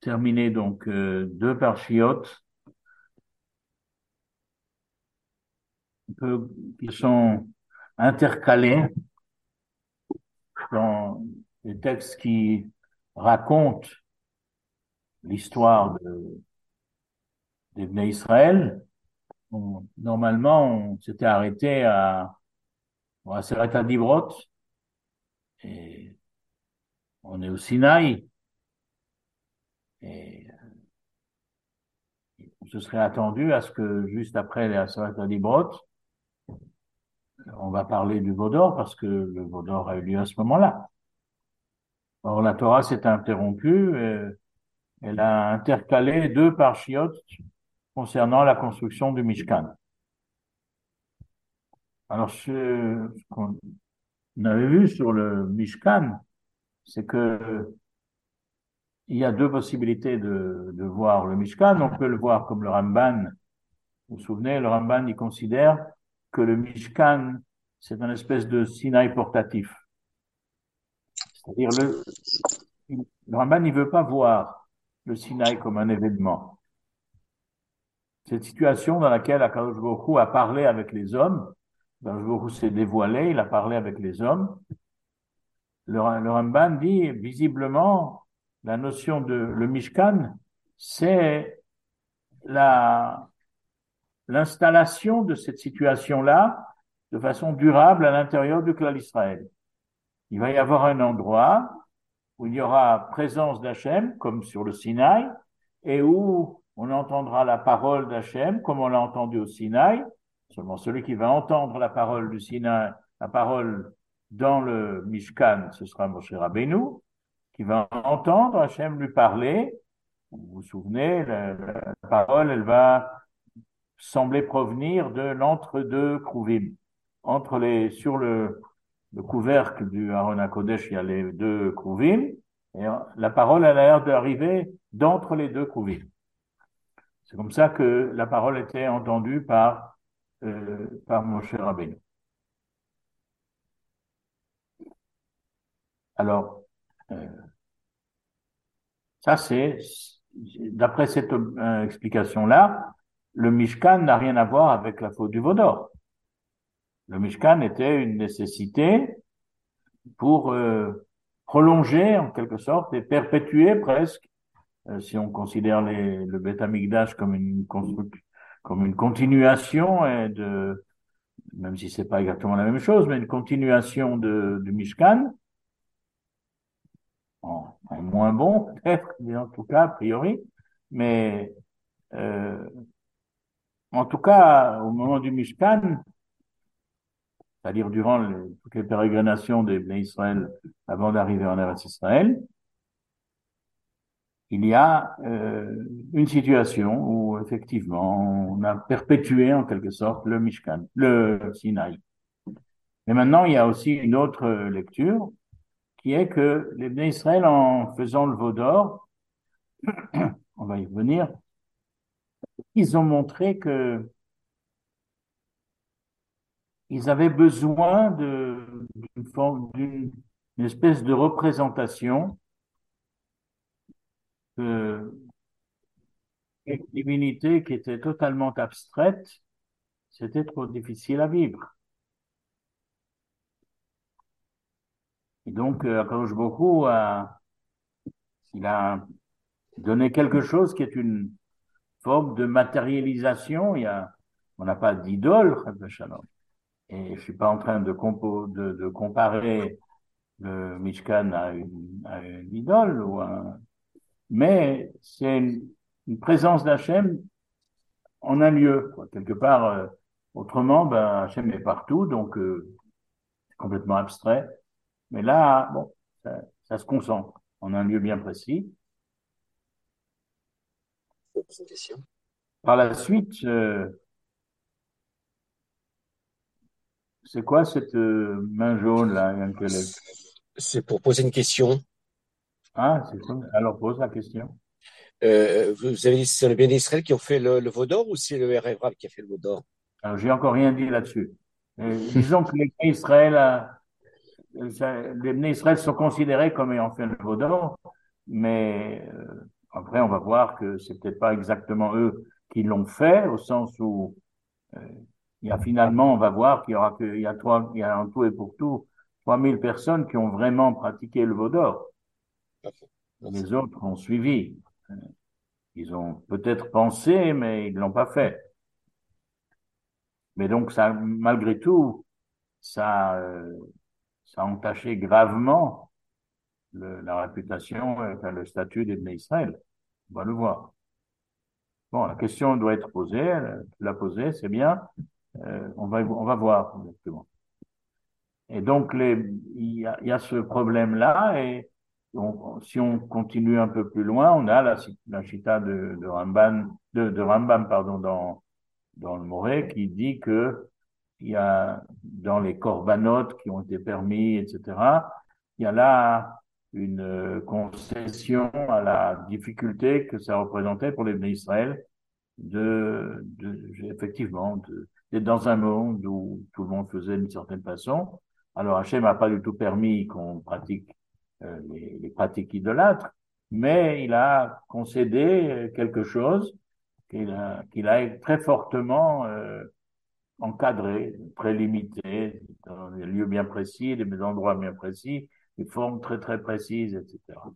terminé donc deux parchiotes qui sont intercalés dans des textes qui racontent l'histoire des Bnei Israël. Normalement, on s'était arrêté à Seret Dibrot et on est au Sinaï et on se serait attendu à ce que juste après la Seret Dibrot, on va parler du Vaudor parce que le Vaudor a eu lieu à ce moment-là. Or, la Torah s'est interrompue, elle a intercalé deux parchiotes concernant la construction du Mishkan. Alors, ce qu'on avait vu sur le Mishkan, c'est que il y a deux possibilités de voir le Mishkan. On peut le voir comme le Ramban. Vous vous souvenez, le Ramban, il considère que le Mishkan, c'est une espèce de Sinaï portatif. C'est-à-dire, le Ramban, il veut pas voir le Sinaï comme un événement. Cette situation dans laquelle Akadosh Baruch Hu a parlé avec les hommes, Akadosh Baruch Hu s'est dévoilé, il a parlé avec les hommes. Le Ramban dit, visiblement, la notion de le Mishkan, c'est l'installation de cette situation-là de façon durable à l'intérieur du clan d'Israël. Il va y avoir un endroit où il y aura présence d'Hachem, comme sur le Sinaï, et où on entendra la parole d'Hachem, comme on l'a entendu au Sinaï. Seulement celui qui va entendre la parole du Sinaï, la parole dans le Mishkan, ce sera Moshe Rabbeinu, qui va entendre Hachem lui parler. Vous vous souvenez, la parole, elle va sembler provenir de l'entre-deux Kruvim. Sur le couvercle du Aaron HaKodesh, il y a les deux Kruvim, et la parole elle a l'air d'arriver d'entre les deux Kruvim. C'est comme ça que la parole était entendue par Moshe Rabbeinu. Alors, ça c'est, d'après cette explication-là, le Mishkan n'a rien à voir avec la faute du Vaudor. Le Mishkan était une nécessité pour prolonger en quelque sorte et perpétuer presque, si on considère le Beth Amikdash comme comme une continuation même si c'est pas exactement la même chose, mais une continuation du Mishkan, en moins bon peut-être, mais en tout cas a priori, mais euh, en tout cas au moment du Mishkan, c'est-à-dire durant toutes les pérégrinations des Bnei Israël avant d'arriver en Eretz Israël, il y a une situation où effectivement on a perpétué en quelque sorte le Mishkan, le Sinaï. Mais maintenant il y a aussi une autre lecture qui est que les Bnei Israël en faisant le veau d'or, on va y revenir, ils ont montré que ils avaient besoin d'une espèce de représentation de une divinité qui était totalement abstraite, c'était trop difficile à vivre. Et donc, Akadosh Baruch Hu il a donné quelque chose qui est une forme de matérialisation. On n'a pas d'idole, et je suis pas en train de comparer le Mishkan à une idole mais c'est une présence d'Hachem en un lieu, quoi. Quelque part, autrement, ben, Hachem est partout, donc c'est complètement abstrait. Mais là, bon, ça se concentre en un lieu bien précis. Présentation. Par la suite, c'est quoi cette main jaune là, Yankelef? C'est pour poser une question. Ah, c'est ça. Alors pose la question. Vous avez dit que c'est le bien d'Israël qui ont fait le veau d'or ou c'est le RFRAP qui a fait le veau d'or? Alors j'ai encore rien dit là-dessus. Disons que les Bnei Israël sont considérés comme ayant fait le veau d'or, mais après, on va voir que c'est peut-être pas exactement eux qui l'ont fait, au sens où euh, il y a finalement, on va voir il y a en tout et pour tout 3000 personnes qui ont vraiment pratiqué le veau d'or. Parfait. Merci. Les autres ont suivi. Ils ont peut-être pensé, mais ils l'ont pas fait. Mais donc, ça, malgré tout, ça, ça a entaché gravement la réputation, enfin, le statut des Israël. On va le voir. Bon, la question doit être posée. Tu l'as posée, c'est bien. On va voir exactement. Et donc, il y a ce problème-là. Et donc, si on continue un peu plus loin, on a la chita de Rambam, pardon, dans le Moré, qui dit que il y a dans les corbanotes qui ont été permis, etc., il y a là une concession à la difficulté que ça représentait pour les Bnei Israël effectivement, d'être dans un monde où tout le monde faisait d'une certaine façon. Alors Hachem n'a pas du tout permis qu'on pratique les pratiques idolâtres, mais il a concédé quelque chose qu'il a très fortement encadré, très limité, dans des lieux bien précis, des endroits bien précis, des formes très très précises, etc.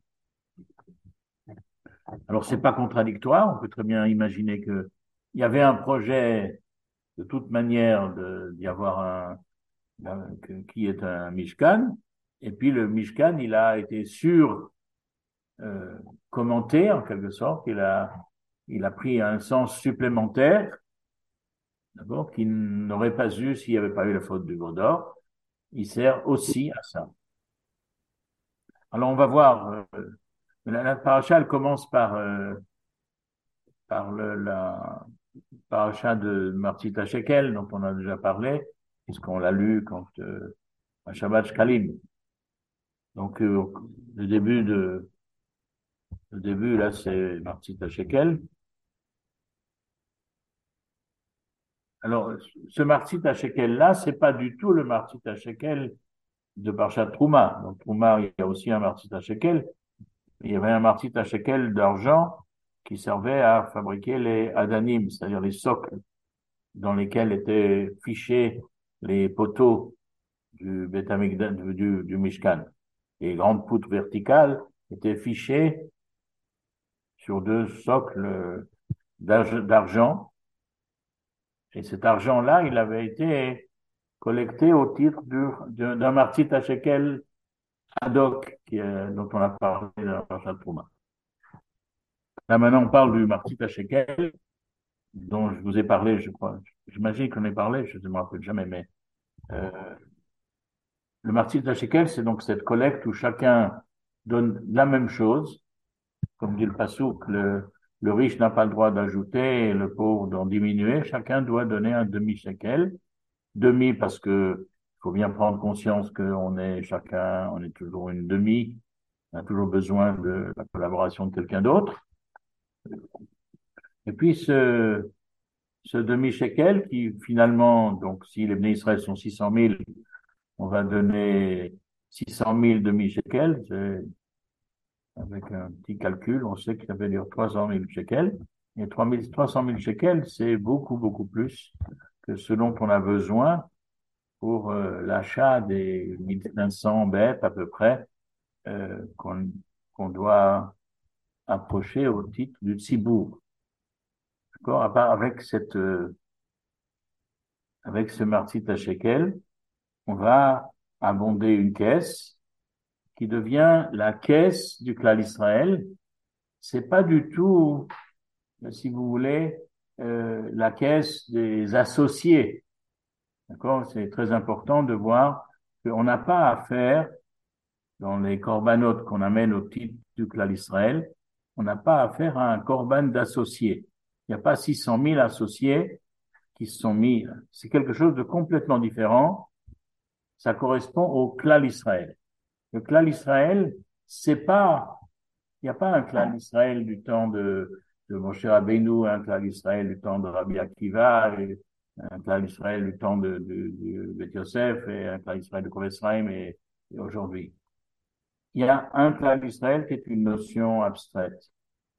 Alors c'est pas contradictoire, on peut très bien imaginer que il y avait un projet de toute manière d'y avoir qui est un Mishkan, et puis le Mishkan il a été euh, commenté en quelque sorte, il a pris un sens supplémentaire, d'abord qu'il n'aurait pas eu s'il n'y avait pas eu la faute du Vaudor. Il sert aussi à ça. Alors on va voir. La paracha elle commence par la paracha de Martit Shekel, dont on a déjà parlé, puisqu'on l'a lu quand à Shabbat Shkalim. Donc le début le début là c'est Martit Shekel. Alors ce Martit Shekel là, c'est pas du tout le Martit Shekel de Parshat Trouma. Donc Trouma, il y a aussi un Martit Shekel. Il y avait un Martit Shekel d'argent qui servait à fabriquer les adanim, c'est-à-dire les socles dans lesquels étaient fichés les poteaux du Mishkan. Les grandes poutres verticales étaient fichées sur deux socles d'argent. Et cet argent-là, il avait été collecté au titre d'un martit à shekel ad hoc dont on a parlé dans la Parashat Trouma. Là, maintenant, on parle du martit à shekel dont je vous ai parlé, je crois. J'imagine qu'on ait parlé, je ne me rappelle jamais, mais euh, le martit à shekel, c'est donc cette collecte où chacun donne la même chose, comme dit le Passouk, le riche n'a pas le droit d'ajouter et le pauvre d'en diminuer. Chacun doit donner un demi-shekel. Demi parce que il faut bien prendre conscience qu'on est chacun, on est toujours une demi, on a toujours besoin de la collaboration de quelqu'un d'autre. Et puis ce demi-shekel qui finalement, donc si les Bnei Israël sont 600 000, on va donner 600 000 demi-shekels. Avec un petit calcul, on sait que ça veut dire 300 000 shekels. Et 300 000 shekels, c'est beaucoup, beaucoup plus que ce dont on a besoin pour l'achat des 1500 bêtes à peu près qu'on doit approcher au titre du tzibour. D'accord? À part avec ce martit à shekel, on va abonder une caisse qui devient la caisse du clan Israël. C'est pas du tout, si vous voulez, la caisse des associés. D'accord? C'est très important de voir qu'on n'a pas à faire dans les corbanotes qu'on amène au titre du clan Israël, on n'a pas à faire un corban d'associés. Il n'y a pas 600 000 associés qui se sont mis. C'est quelque chose de complètement différent. Ça correspond au clan Israël. Le clan Israël, c'est pas, il n'y a pas un clan Israël du temps de Moshe Rabbeinu, un clan Israël du temps de Rabbi Akiva, un clan Israël du temps de Beth Yosef et un clan Israël de Kovetz Chaim et aujourd'hui. Il y a un clan d'Israël qui est une notion abstraite.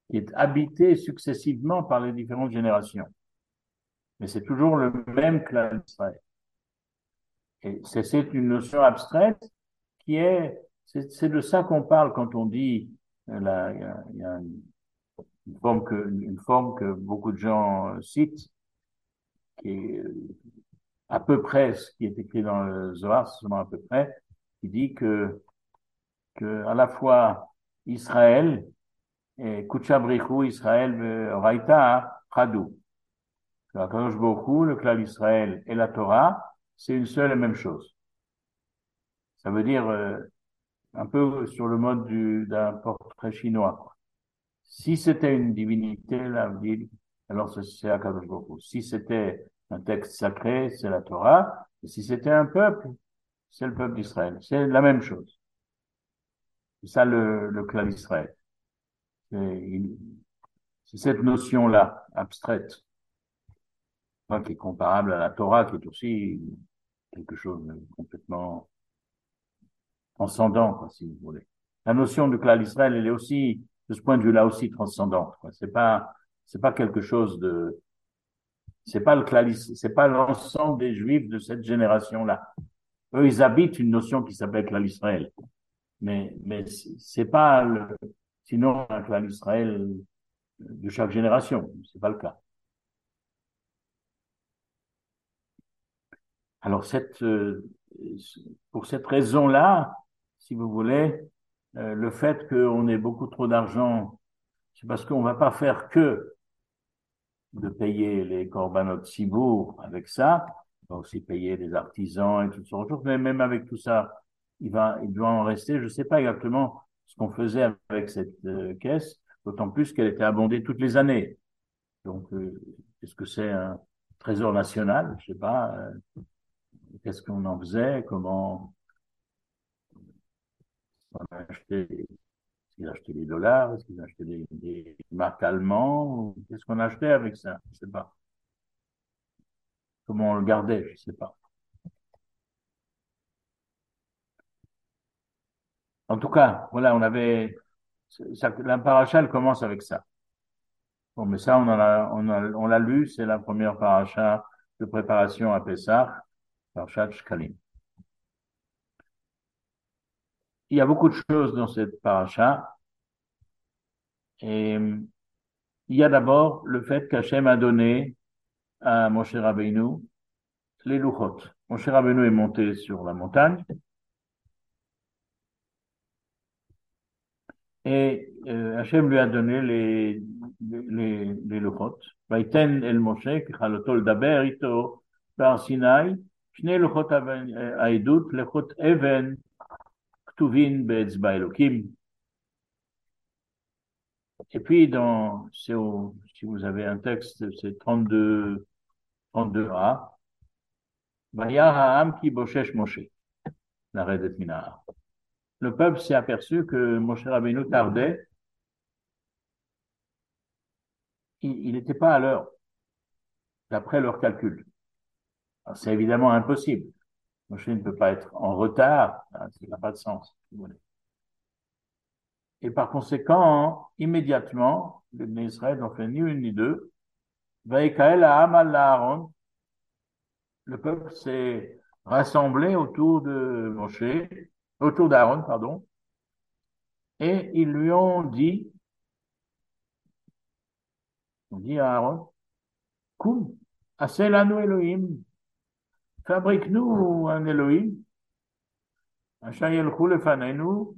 qui est habité successivement par les différentes générations. Mais c'est toujours le même clan d'Israël. Et c'est une notion abstraite qui c'est de ça qu'on parle quand on dit, il y a une forme que beaucoup de gens citent, qui est à peu près ce qui est écrit dans le Zohar, seulement à peu près, qui dit que à la fois Israël et Kutchabrichu, Israël, Raïta, Chadou. La Kadosh Baruch Hu, le clan d'Israël et la Torah, c'est une seule et même chose. Ça veut dire un peu sur le mode d'un portrait chinois. Si c'était une divinité, là, alors c'est Akadosh Baruch Hu. Si c'était un texte sacré, c'est la Torah. Et si c'était un peuple, c'est le peuple d'Israël. C'est la même chose. C'est ça le clan d'Israël. C'est c'est cette notion-là, abstraite, qui est comparable à la Torah, qui est aussi quelque chose de complètement transcendant, quoi, si vous voulez. La notion du clan d'Israël, elle est aussi, de ce point de vue-là, aussi transcendante, quoi. C'est pas quelque chose de, c'est pas le clan, c'est pas l'ensemble des Juifs de cette génération-là. Eux, ils habitent une notion qui s'appelle clan d'Israël. Mais c'est pas sinon un clan d'Israël de chaque génération. C'est pas le cas. Alors, pour cette raison-là, si vous voulez, le fait qu'on ait beaucoup trop d'argent, c'est parce qu'on va pas faire que de payer les corbanotes Sibour avec ça, il va aussi payer les artisans et toutes sortes de choses, mais même avec tout ça, il doit en rester, je ne sais pas exactement ce qu'on faisait avec cette caisse, d'autant plus qu'elle était abondée toutes les années. Donc, est-ce que c'est un trésor national? Je ne sais pas. Qu'est-ce qu'on en faisait? Comment on achetait? Est-ce qu'ils achetaient des dollars? Est-ce qu'ils achetaient des marques allemandes? Qu'est-ce qu'on achetait avec ça? Je ne sais pas. Comment on le gardait? Je ne sais pas. En tout cas, voilà, la paracha, elle commence avec ça. Bon, mais ça, on l'a lu, c'est la première paracha de préparation à Pessah, parachat Shkalim. Il y a beaucoup de choses dans cette paracha, et il y a d'abord le fait qu'Hachem a donné à Moshe Rabbeinu les Luchot. Moshe Rabbeinu est monté sur la montagne, et Hachem lui a donné les Luchot. Vaïten el Moshe, kichalotol daber ito, par Sinai, שני לוחות העדות, לוחות אבן, כתובים באצבע אלוקים. Et puis, si vous avez un texte, c'est 32a. Vaya ha'am ki boshesh Moshe, la redet minahar. Le peuple s'est aperçu que Moshe Rabbeinu tardait. Il n'était pas à l'heure, d'après leur calcul. C'est évidemment impossible. Moshe ne peut pas être en retard. Ça n'a pas de sens. Si vous voulez. Et par conséquent, immédiatement, les Bnei Israël n'ont fait ni une ni deux. Vaïkaël ha'am al Aaron, le peuple s'est rassemblé autour de Moshe, autour d'Aaron, pardon, et ils lui ont dit, on dit à Aaron, Koum, Aselanu Elohim, fabrique-nous un Elohim, Asher yelchu lefanenu,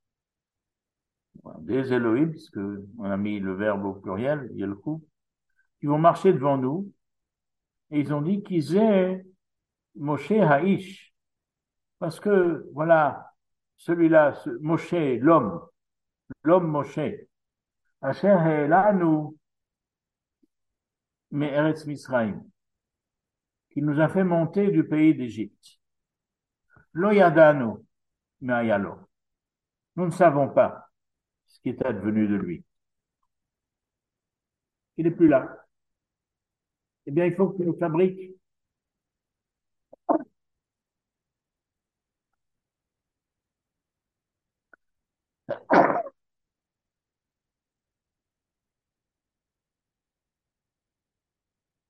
des Elohim, puisque on a mis le verbe au pluriel, yelchu, qui vont marcher devant nous, et ils ont dit qu'ils aient Moshe Haïsh, parce que, voilà, celui-là, Moshe, l'homme Moshe, Asher Helanu, mais Eretz Misraïm, qui nous a fait monter du pays d'Égypte. Lo yadanu, mais ayalo. Nous ne savons pas ce qui est advenu de lui. Il n'est plus là. Eh bien, il faut qu'il nous fabrique.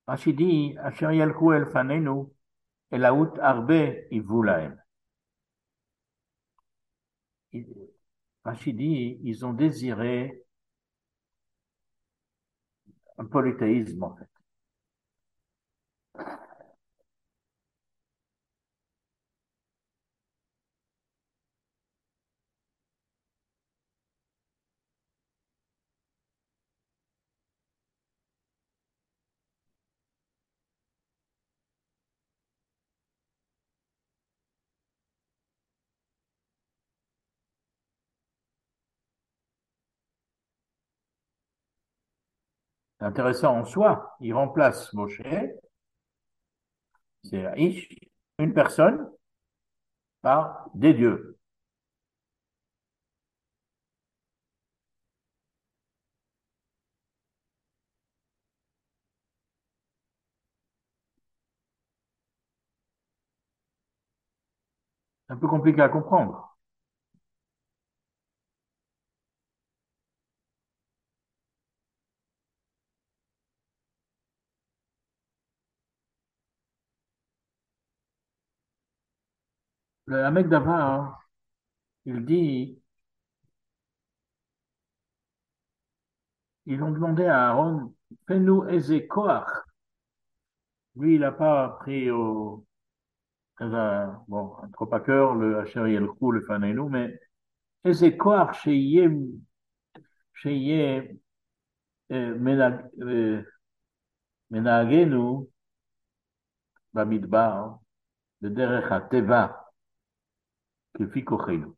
Rashi dit, Asher yalku el fanenu, elaut arbe ivu lahem. Rashi dit, ils ont désiré un polythéisme, en fait. C'est intéressant en soi. Il remplace Moshe, c'est Ish, une personne, par des dieux. C'est un peu compliqué à comprendre. Le mec d'avant, il dit, ils ont demandé à Aaron, fais-nous Ezekoach. Lui, il n'a pas pris bon, trop à cœur le Asher Yelchou, le Faneinu, mais Ezekoach, שיהיה מנהגנו במדבר בדרך הטבע כפי כוחנו.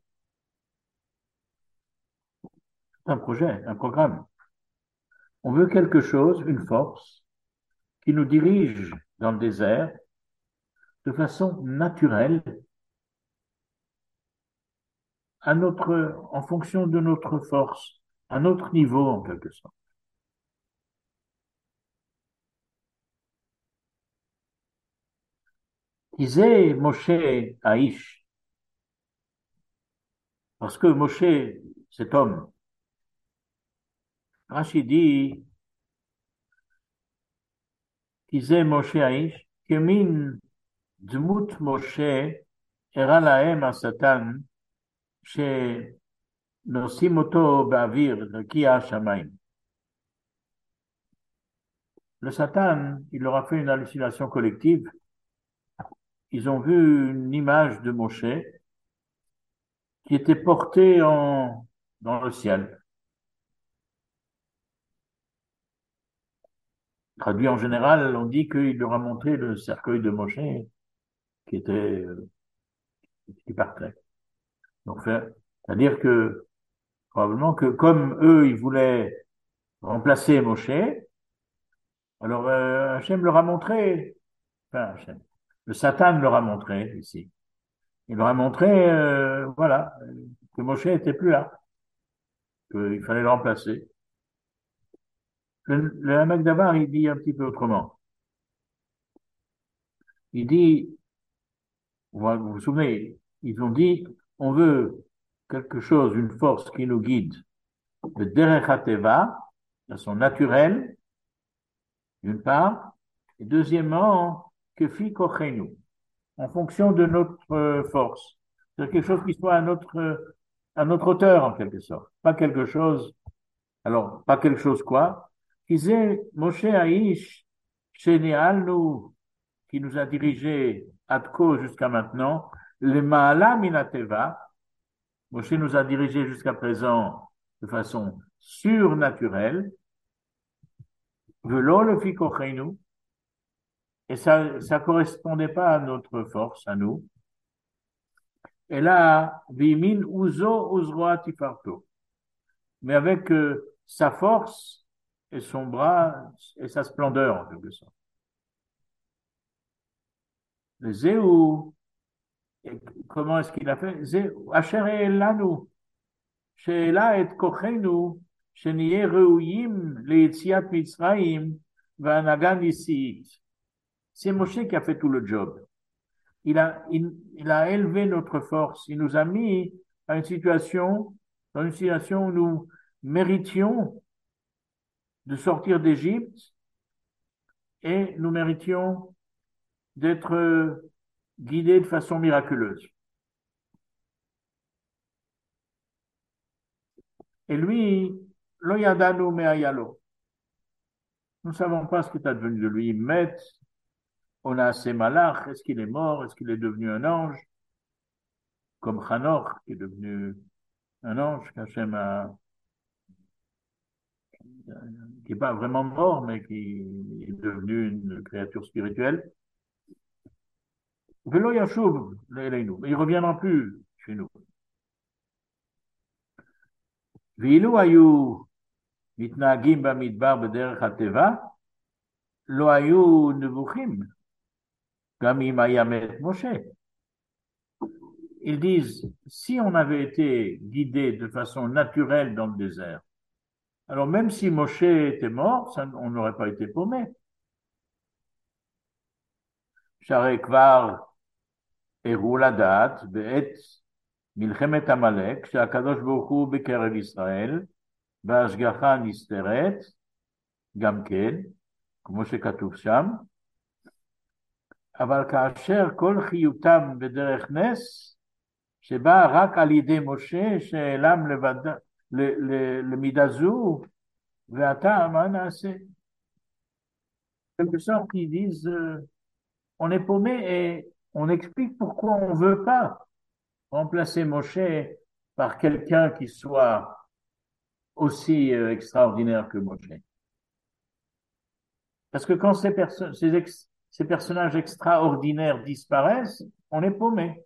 C'est un projet, un programme. On veut quelque chose, une force, qui nous dirige dans le désert de façon naturelle, en fonction de notre force, à notre niveau en quelque sorte. Disait Moshe Aïch, parce que Moshe, cet homme, Rachid dit, disait Moshe Aïch, Kemin Dmut Moshe הראה להם השטן שנושאים אותו באוויר רקיע השמיים. Le Satan, il leur a fait une hallucination collective. Ils ont vu une image de Moshe qui était portée dans le ciel. Traduit en général, on dit qu'il leur a montré le cercueil de Moshe qui était qui partait. Donc, c'est-à-dire que probablement que comme eux, ils voulaient remplacer Moshe, alors Hachem leur a montré, enfin Hachem, le Satan leur a montré ici. Il leur a montré, voilà, que Moshe était plus là, qu'il fallait le remplacer. Le Hamak d'Avar, il dit un petit peu autrement. Il dit, vous vous souvenez, ils ont dit, on veut quelque chose, une force qui nous guide, le Derech HaTeva, de façon naturelle, d'une part, et deuxièmement, que fi kochenu, en fonction de notre force. C'est quelque chose qui soit à notre hauteur, en quelque sorte. Pas quelque chose, alors, pas quelque chose quoi? Disait Moshe Haïch, nous, qui nous a dirigés Atko jusqu'à maintenant, le Maala Minateva, Moshe nous a dirigés jusqu'à présent de façon surnaturelle, velo le fikochenu, et ça correspondait pas à notre force, à nous. Et là, vimin uzo uzroa tifarto. Mais avec sa force et son bras et sa splendeur, en quelque sorte. Le Zéou, comment est-ce qu'il a fait? Zéou, Asher elanu, she'ela et kochenu, שנהיה ראויים ליציאת מצרים והנהגה נשיאית. C'est Moshe qui a fait tout le job. Il a élevé notre force. Il nous a mis dans une situation où nous méritions de sortir d'Égypte et nous méritions d'être guidés de façon miraculeuse. Et lui, lo yadanu me'ayalo. Nous ne savons pas ce qui est advenu de lui. Met, on a assez malach, est-ce qu'il est mort, est-ce qu'il est devenu un ange, comme Hanor, qui est devenu un ange, qu'Hachem a, qui n'est pas vraiment mort, mais qui est devenu une créature spirituelle. Velo yashuv le'eleinu. Il ne reviendra plus chez nous. Ve'ilu hayu מתנהגים במדבר בדרך הטבע, לא היו נבוכים, גם אם היה מת משה. Ils disent, si on avait été guidé de façon naturelle dans le désert, alors même si Moshe était mort, ça, on n'aurait pas été paumé. שהרי כבר הראו לדעת בעת מלחמת עמלק, שהקדוש ברוך הוא בקרב ישראל, וההשגחה נסתרת, גם כן, כמו שכתוב שם, אבל כאשר כל חיותם בדרך נס, שבא רק על ידי משה, שהעלם למידה זו, ועתה מה נעשה? Quelque sorte, ils disent, on est paumé et on explique pourquoi on ne veut pas remplacer Moshe par quelqu'un qui soit aussi extraordinaire que Moshe. Parce que quand ces personnages extraordinaires disparaissent, on est paumé.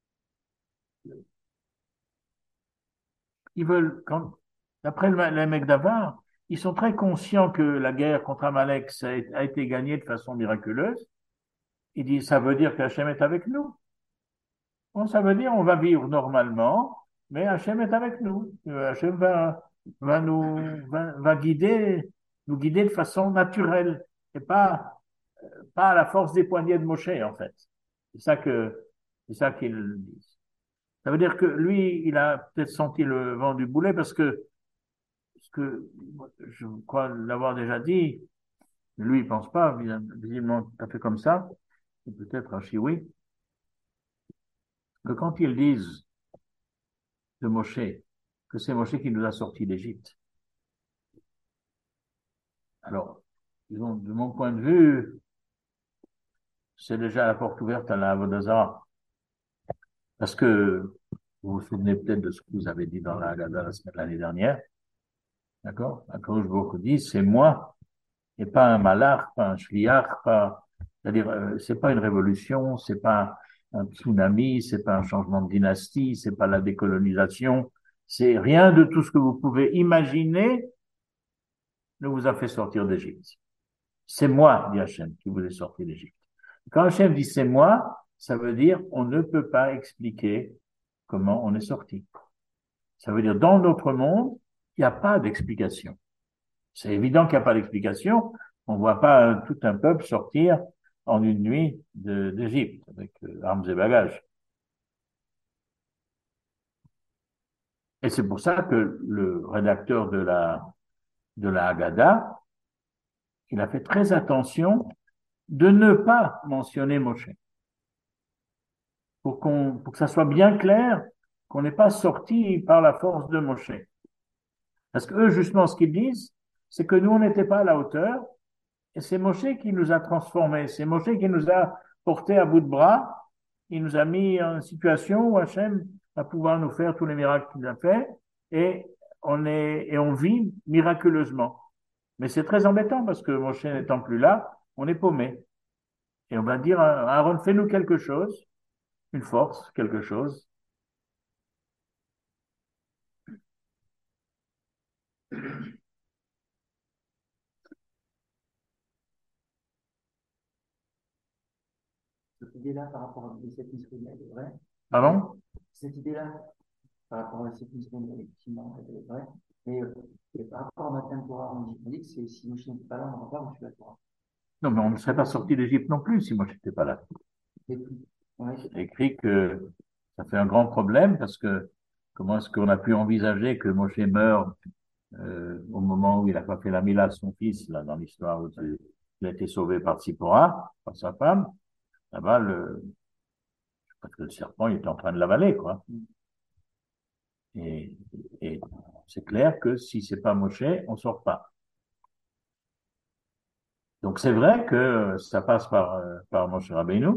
Ils veulent, d'après les mecs d'Avar, ils sont très conscients que la guerre contre Amalek a été gagnée de façon miraculeuse. Ils disent, ça veut dire qu'Hachem est avec nous. Bon, ça veut dire on va vivre normalement, mais Hachem est avec nous. Hachem va nous guider de façon naturelle et pas à la force des poignets de Moshe, en fait. C'est ça qu'ils disent. Ça veut dire que lui, il a peut-être senti le vent du boulet parce que je crois l'avoir déjà dit, lui, il pense pas, visiblement, tout à fait comme ça, et peut-être Rashi, oui, que quand ils disent de Moshe, que c'est Moshe qui nous a sortis d'Égypte. Alors, disons, de mon point de vue, c'est déjà la porte ouverte à la Avodah Zarah. Parce que vous vous souvenez peut-être de ce que vous avez dit dans la Haggadah l'année dernière. D'accord? Akadosh Baruch Hu dit, c'est moi, et pas un malach, pas un shliach, c'est-à-dire, c'est pas une révolution, c'est pas un tsunami, c'est pas un changement de dynastie, c'est pas la décolonisation, c'est rien de tout ce que vous pouvez imaginer ne vous a fait sortir d'Égypte. C'est moi, dit Hachem, qui vous ai sorti d'Égypte. Quand Hachem dit c'est moi, ça veut dire on ne peut pas expliquer comment on est sorti. Ça veut dire dans notre monde, il n'y a pas d'explication. C'est évident qu'il n'y a pas d'explication. On ne voit pas tout un peuple sortir en une nuit d'Égypte avec armes et bagages. Et c'est pour ça que le rédacteur de la Haggadah, il a fait très attention de ne pas mentionner Moshe. Pour que ça soit bien clair qu'on n'est pas sorti par la force de Moshe. Parce que eux, justement, ce qu'ils disent, c'est que nous, on n'était pas à la hauteur, et c'est Moshe qui nous a transformés, c'est Moshe qui nous a portés à bout de bras, il nous a mis en situation où Hachem va pouvoir nous faire tous les miracles qu'il a fait, et on vit miraculeusement. Mais c'est très embêtant parce que Moshe n'étant plus là, on est paumé. Et on va dire, Aaron, fais-nous quelque chose, une force, quelque chose. Cette idée-là par rapport à cette mission est vraie. Pardon? Cette idée-là par rapport à cette mission, effectivement, elle est vraie. Mais par rapport à Matan Torah, on dit que si Moshe n'était pas là, on n'aurait pas reçu la Torah. Non, mais on ne serait pas sorti d'Égypte non plus si moi je n'étais pas là. Ouais. C'est écrit que ça fait un grand problème parce que comment est-ce qu'on a pu envisager que Moshe meure au moment où il n'a pas fait la mila à son fils, là, dans l'histoire il a été sauvé par Tsipora, par sa femme. Là-bas, parce que le serpent, il était en train de l'avaler, quoi. Et, et c'est clair que si c'est pas Moshe, on sort pas. Donc c'est vrai que ça passe par Moshe Rabbeinu.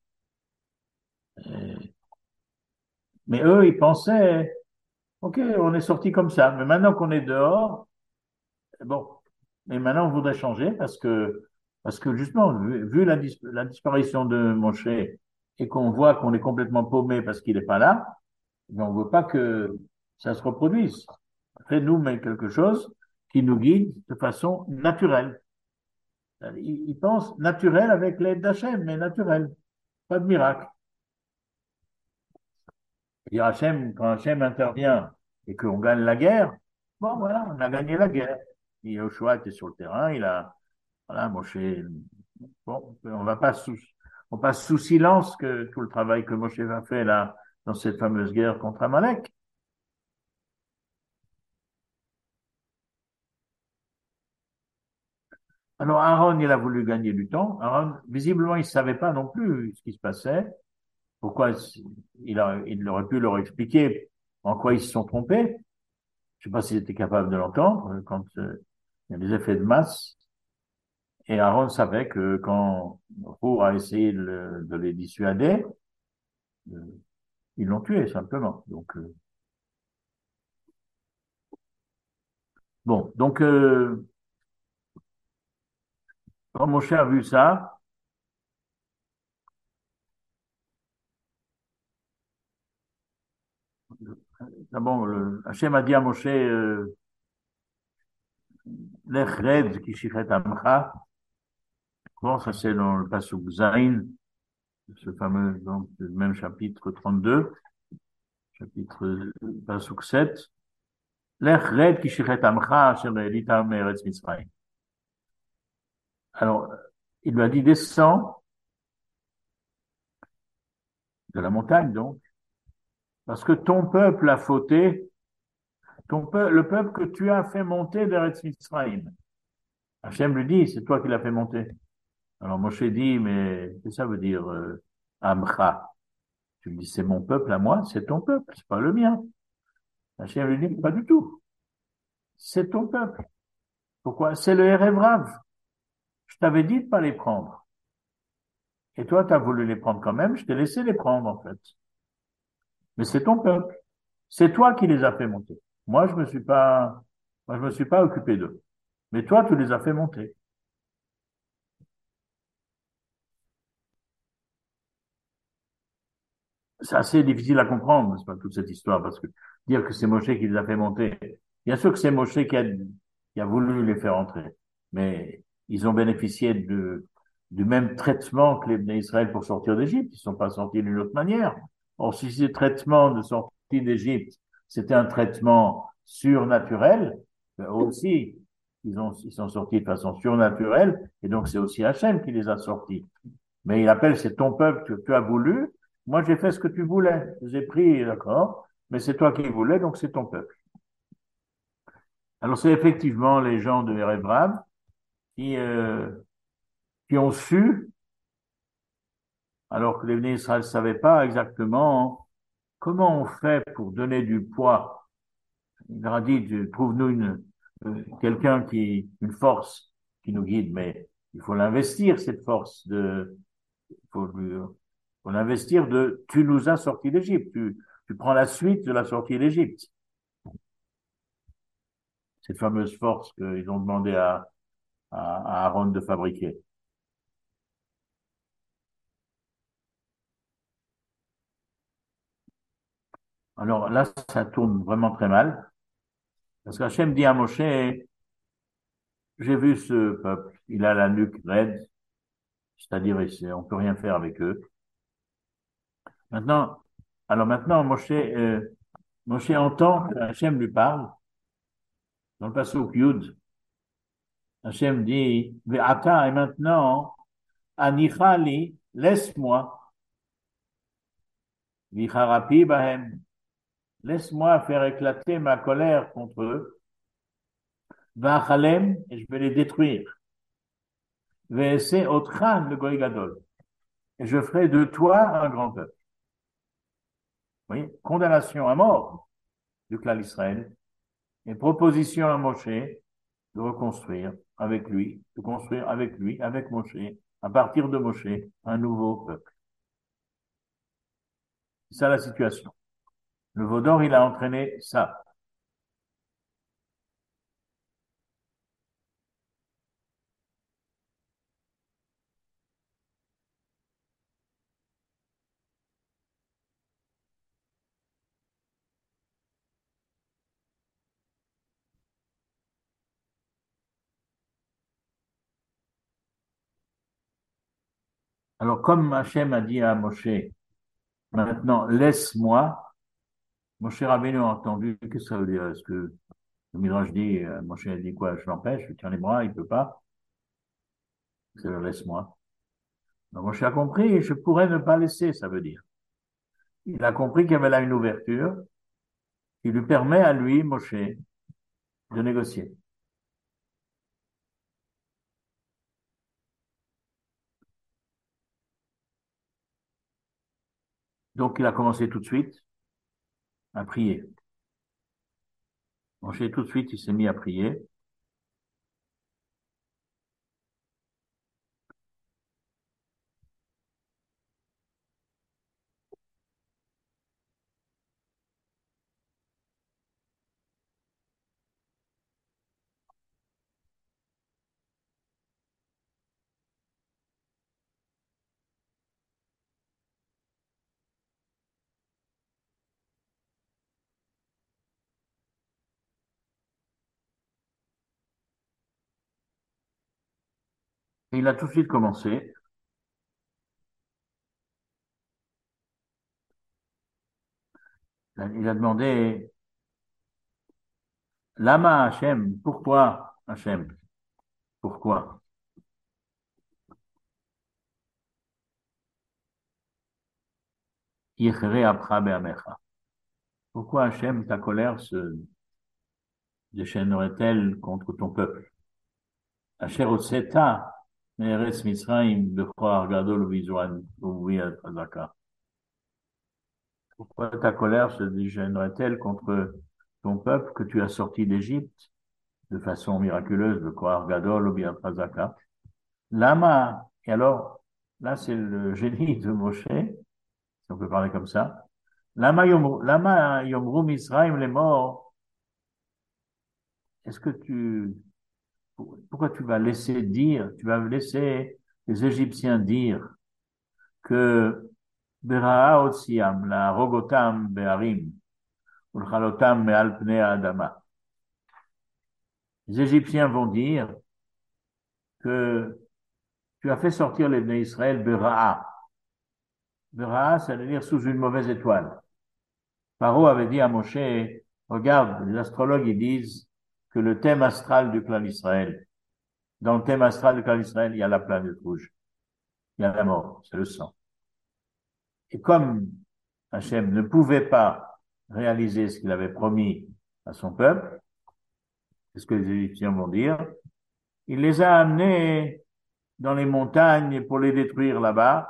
Mais eux, ils pensaient, OK, on est sorti comme ça. Mais maintenant qu'on est dehors, bon. Mais maintenant, on voudrait changer parce que justement, vu la disparition de Moshe et qu'on voit qu'on est complètement paumé parce qu'il n'est pas là, mais on ne veut pas que ça se reproduise. Fais-nous mais quelque chose qui nous guide de façon naturelle. Ils pensent naturel avec l'aide d'Hachem, mais naturel. Pas de miracle. Et Hachem, quand Hachem intervient et qu'on gagne la guerre, bon voilà, on a gagné la guerre. Et Yoshua était sur le terrain, voilà, Moshe, bon, on passe sous silence que tout le travail que Moshe a fait là, dans cette fameuse guerre contre Amalek. Alors Aaron, il a voulu gagner du temps. Aaron, visiblement, il savait pas non plus ce qui se passait. Pourquoi il aurait pu leur expliquer en quoi ils se sont trompés. Je sais pas s'il était capable de l'entendre quand il y a des effets de masse. Et Aaron savait que quand Hur a essayé de les dissuader, euh, ils l'ont tué simplement. Donc bon, donc quand Moshe a vu ça, d'abord Hachem a dit à Moshe, Lech red ki shichet amcha. Bon, ça c'est dans le pasuk Zain, ce fameux donc le même chapitre 32, chapitre pasuk 7. Lech red ki shichet amcha asher elita me'eretz Mitzrayim. Alors, il lui a dit descends de la montagne donc, parce que ton peuple a fauté, le peuple que tu as fait monter d'Eretz Mitzrayim. Hachem lui dit, c'est toi qui l'as fait monter. Alors Moshe dit, mais qu'est-ce que ça veut dire Amcha? Tu lui dis, c'est mon peuple à moi, c'est ton peuple, c'est pas le mien. Hachem lui dit, pas du tout. C'est ton peuple. Pourquoi? C'est le Erev Rav. Je t'avais dit de pas les prendre. Et toi, tu as voulu les prendre quand même, je t'ai laissé les prendre en fait. Mais c'est ton peuple. C'est toi qui les as fait monter. Moi, je me suis pas occupé d'eux. Mais toi, tu les as fait monter. C'est assez difficile à comprendre, n'est-ce pas, toute cette histoire, parce que dire que c'est Moshe qui les a fait monter, bien sûr que c'est Moshe qui a voulu les faire entrer, mais ils ont bénéficié du même traitement que les Bnei Israël pour sortir d'Égypte. Ils ne sont pas sortis d'une autre manière. Or, si ce traitement de sortie d'Égypte, c'était un traitement surnaturel, ben aussi, ils sont sortis de façon surnaturelle, et donc c'est aussi Hachem qui les a sortis. Mais il appelle, c'est ton peuple que tu as voulu. Moi, j'ai fait ce que tu voulais. J'ai pris, d'accord, mais c'est toi qui voulais, donc c'est ton peuple. Alors, c'est effectivement les gens de Erev qui, euh, qui ont su, alors que les Bnei Israël ne savaient pas exactement comment on fait pour donner du poids. Il leur a dit, trouve-nous une force qui nous guide, mais il faut l'investir, cette force il faut l'investir tu nous as sortis d'Égypte, tu prends la suite de la sortie d'Égypte. Cette fameuse force qu'ils ont demandé à Aaron de fabriquer. Alors là, ça tourne vraiment très mal, parce qu'Hachem dit à Moshe, j'ai vu ce peuple, il a la nuque raide, c'est-à-dire on peut rien faire avec eux. Maintenant, maintenant, Moshe entend que Hachem lui parle, dans le passage Yud, Hachem dit, Ve'ata, et maintenant, Anichali, laisse-moi, Vicharapi bahem, laisse-moi faire éclater ma colère contre eux, Vachalem, et je vais les détruire. Ve'ese otchan le goy gadol. Et je ferai de toi un grand peuple. Vous voyez, condamnation à mort du clan d'Israël et proposition à Moshe de reconstruire avec lui, de construire avec lui, avec Moshe, à partir de Moshe, un nouveau peuple. C'est ça la situation. Le Vaudor, il a entraîné ça. Alors, comme Hachem a dit à Moshe, maintenant, laisse-moi, Moshe Rabbeinu a entendu, qu'est-ce que ça veut dire? Est-ce que le Midrash dit, Moshe a dit quoi? Je l'empêche, je tiens les bras, il peut pas. C'est le laisse-moi. Donc, Moshe a compris, je pourrais ne pas laisser, ça veut dire. Il a compris qu'il y avait là une ouverture qui lui permet à lui, Moshe, de négocier. Donc, il a commencé tout de suite à prier. Moshe, tout de suite, il s'est mis à prier. Et il a tout de suite commencé. Il a demandé, Lama Hachem, pourquoi Hachem? Pourquoi? Yechere apra be'amecha. Pourquoi Hachem, ta colère se déchaînerait-elle contre ton peuple? Asher oseta, me'eretz Mitzrayim, bechor gadol uvi azaka. Pourquoi ta colère se déchaînerait-elle contre ton peuple que tu as sorti d'Égypte de façon miraculeuse, bechor gadol uvi azaka? Lama, et alors, là c'est le génie de Moshe, si on peut parler comme ça. Lama yomru Misraim les morts. Est-ce que pourquoi tu vas laisser dire, tu vas laisser les Égyptiens dire que Bera'a Otsiam, la Rogotam Be'arim, Ulchalotam Me'al Pnei Adama. Les Égyptiens vont dire que tu as fait sortir les Bnei Israël Bera'a. Bera'a, ça veut dire sous une mauvaise étoile. Paro avait dit à Moshe, regarde, les astrologues, ils disent que le thème astral du clan d'Israël, dans le thème astral du clan d'Israël, il y a la planète rouge. Il y a la mort, c'est le sang. Et comme Hachem ne pouvait pas réaliser ce qu'il avait promis à son peuple, c'est ce que les Égyptiens vont dire, il les a amenés dans les montagnes pour les détruire là-bas.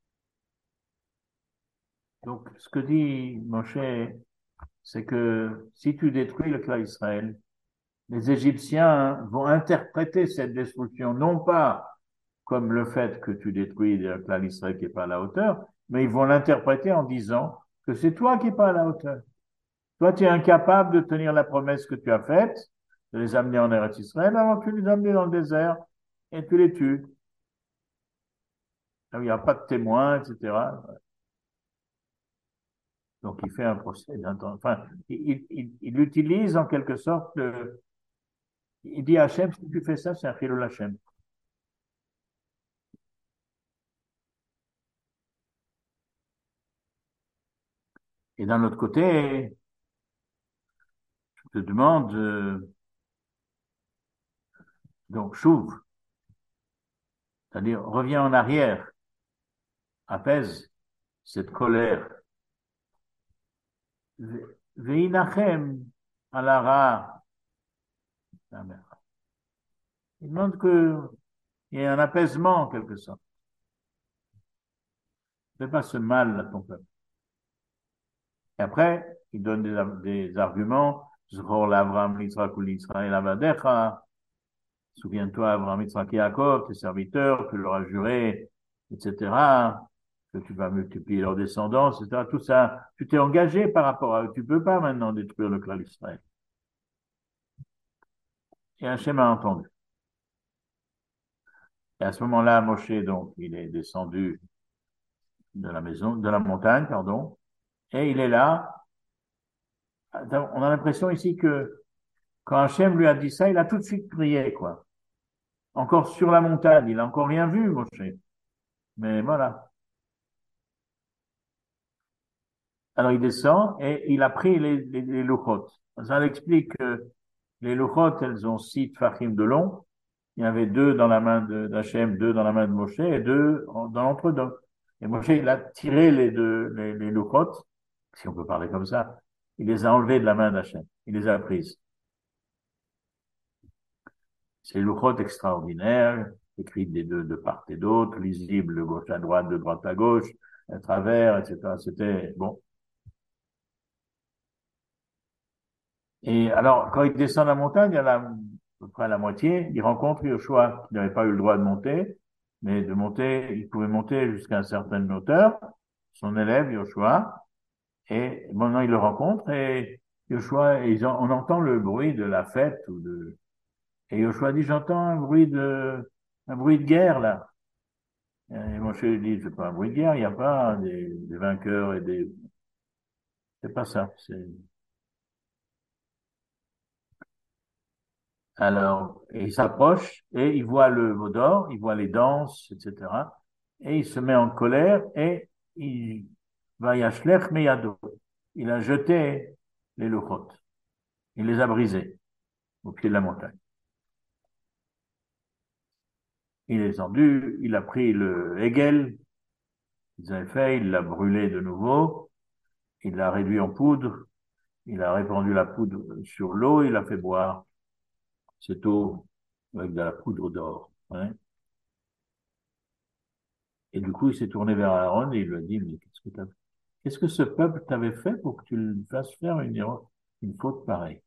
Donc, ce que dit Moshe, c'est que si tu détruis le clan d'Israël, les Égyptiens vont interpréter cette destruction non pas comme le fait que tu détruis le clan d'Israël qui n'est pas à la hauteur, mais ils vont l'interpréter en disant que c'est toi qui n'es pas à la hauteur. Toi, tu es incapable de tenir la promesse que tu as faite, de les amener en Eretz Israël, alors tu les amenes dans le désert et tu les tues. Il n'y a pas de témoins, etc. Donc, il fait un procès d'intention. Enfin, il utilise en quelque sorte, il dit à Hachem, si tu fais ça, c'est un chilul Hachem. Et d'un autre côté, je te demande, donc, chouve, c'est-à-dire, reviens en arrière, apaise cette colère. Ve'inachem alara. Il demande que Il y a un apaisement en quelque sorte. Fais pas ce mal à ton peuple. Et après, il donne des arguments. Zchor l'Avraham, l'Yitzhak ou l'Israël Avadecha. Souviens-toi, Abraham, Yitzhak et Jacob, tes serviteurs, tu leur as juré, etc., que tu vas multiplier leurs descendants, etc. Tout ça, tu t'es engagé par rapport à eux. Tu peux pas maintenant détruire le clan d'Israël. Et Hachem a entendu. Et à ce moment-là, Moshe, donc, il est descendu de la maison, de la montagne, pardon, et il est là. On a l'impression ici que quand Hachem lui a dit ça, il a tout de suite prié, quoi. Encore sur la montagne, il a encore rien vu, Moshe. Mais voilà. Alors il descend et il a pris les louchot. Ça explique que les louchot, elles ont 6 tfachim de long. Il y avait 2 dans la main d'Hachem, 2 dans la main de Moshe et 2 dans l'entre-deux. Et Moshe, il a tiré les louchot, si on peut parler comme ça. Il les a enlevés de la main d'Hachem. Il les a prises. C'est louchot extraordinaires, écrites des deux de part et d'autre, lisibles de gauche à droite, de droite à gauche, à travers, etc. C'était bon. Et alors, quand il descend la montagne, à peu près à la moitié, il rencontre Yoshua, qui n'avait pas eu le droit de monter, mais de monter, il pouvait monter jusqu'à une certaine hauteur, son élève Yoshua, et maintenant il le rencontre, et Yoshua, on entend le bruit de la fête, et Yoshua dit, j'entends un bruit de guerre, là. Et Moshe dit, c'est pas un bruit de guerre, il n'y a pas des vainqueurs c'est pas ça, alors, il s'approche et il voit le veau d'or, il voit les danses, etc. Et il se met en colère et il va yashlech meyado. Il a jeté les louchot. Il les a brisés au pied de la montagne. Il est descendu, il a pris le hegel, ils avaient fait, il l'a brûlé de nouveau, il l'a réduit en poudre, il a répandu la poudre sur l'eau, il a fait boire cette eau avec de la poudre d'or. Hein. Et du coup, il s'est tourné vers Aaron et il lui a dit, mais qu'est-ce que ce peuple t'avait fait pour que tu le fasses faire une faute pareille?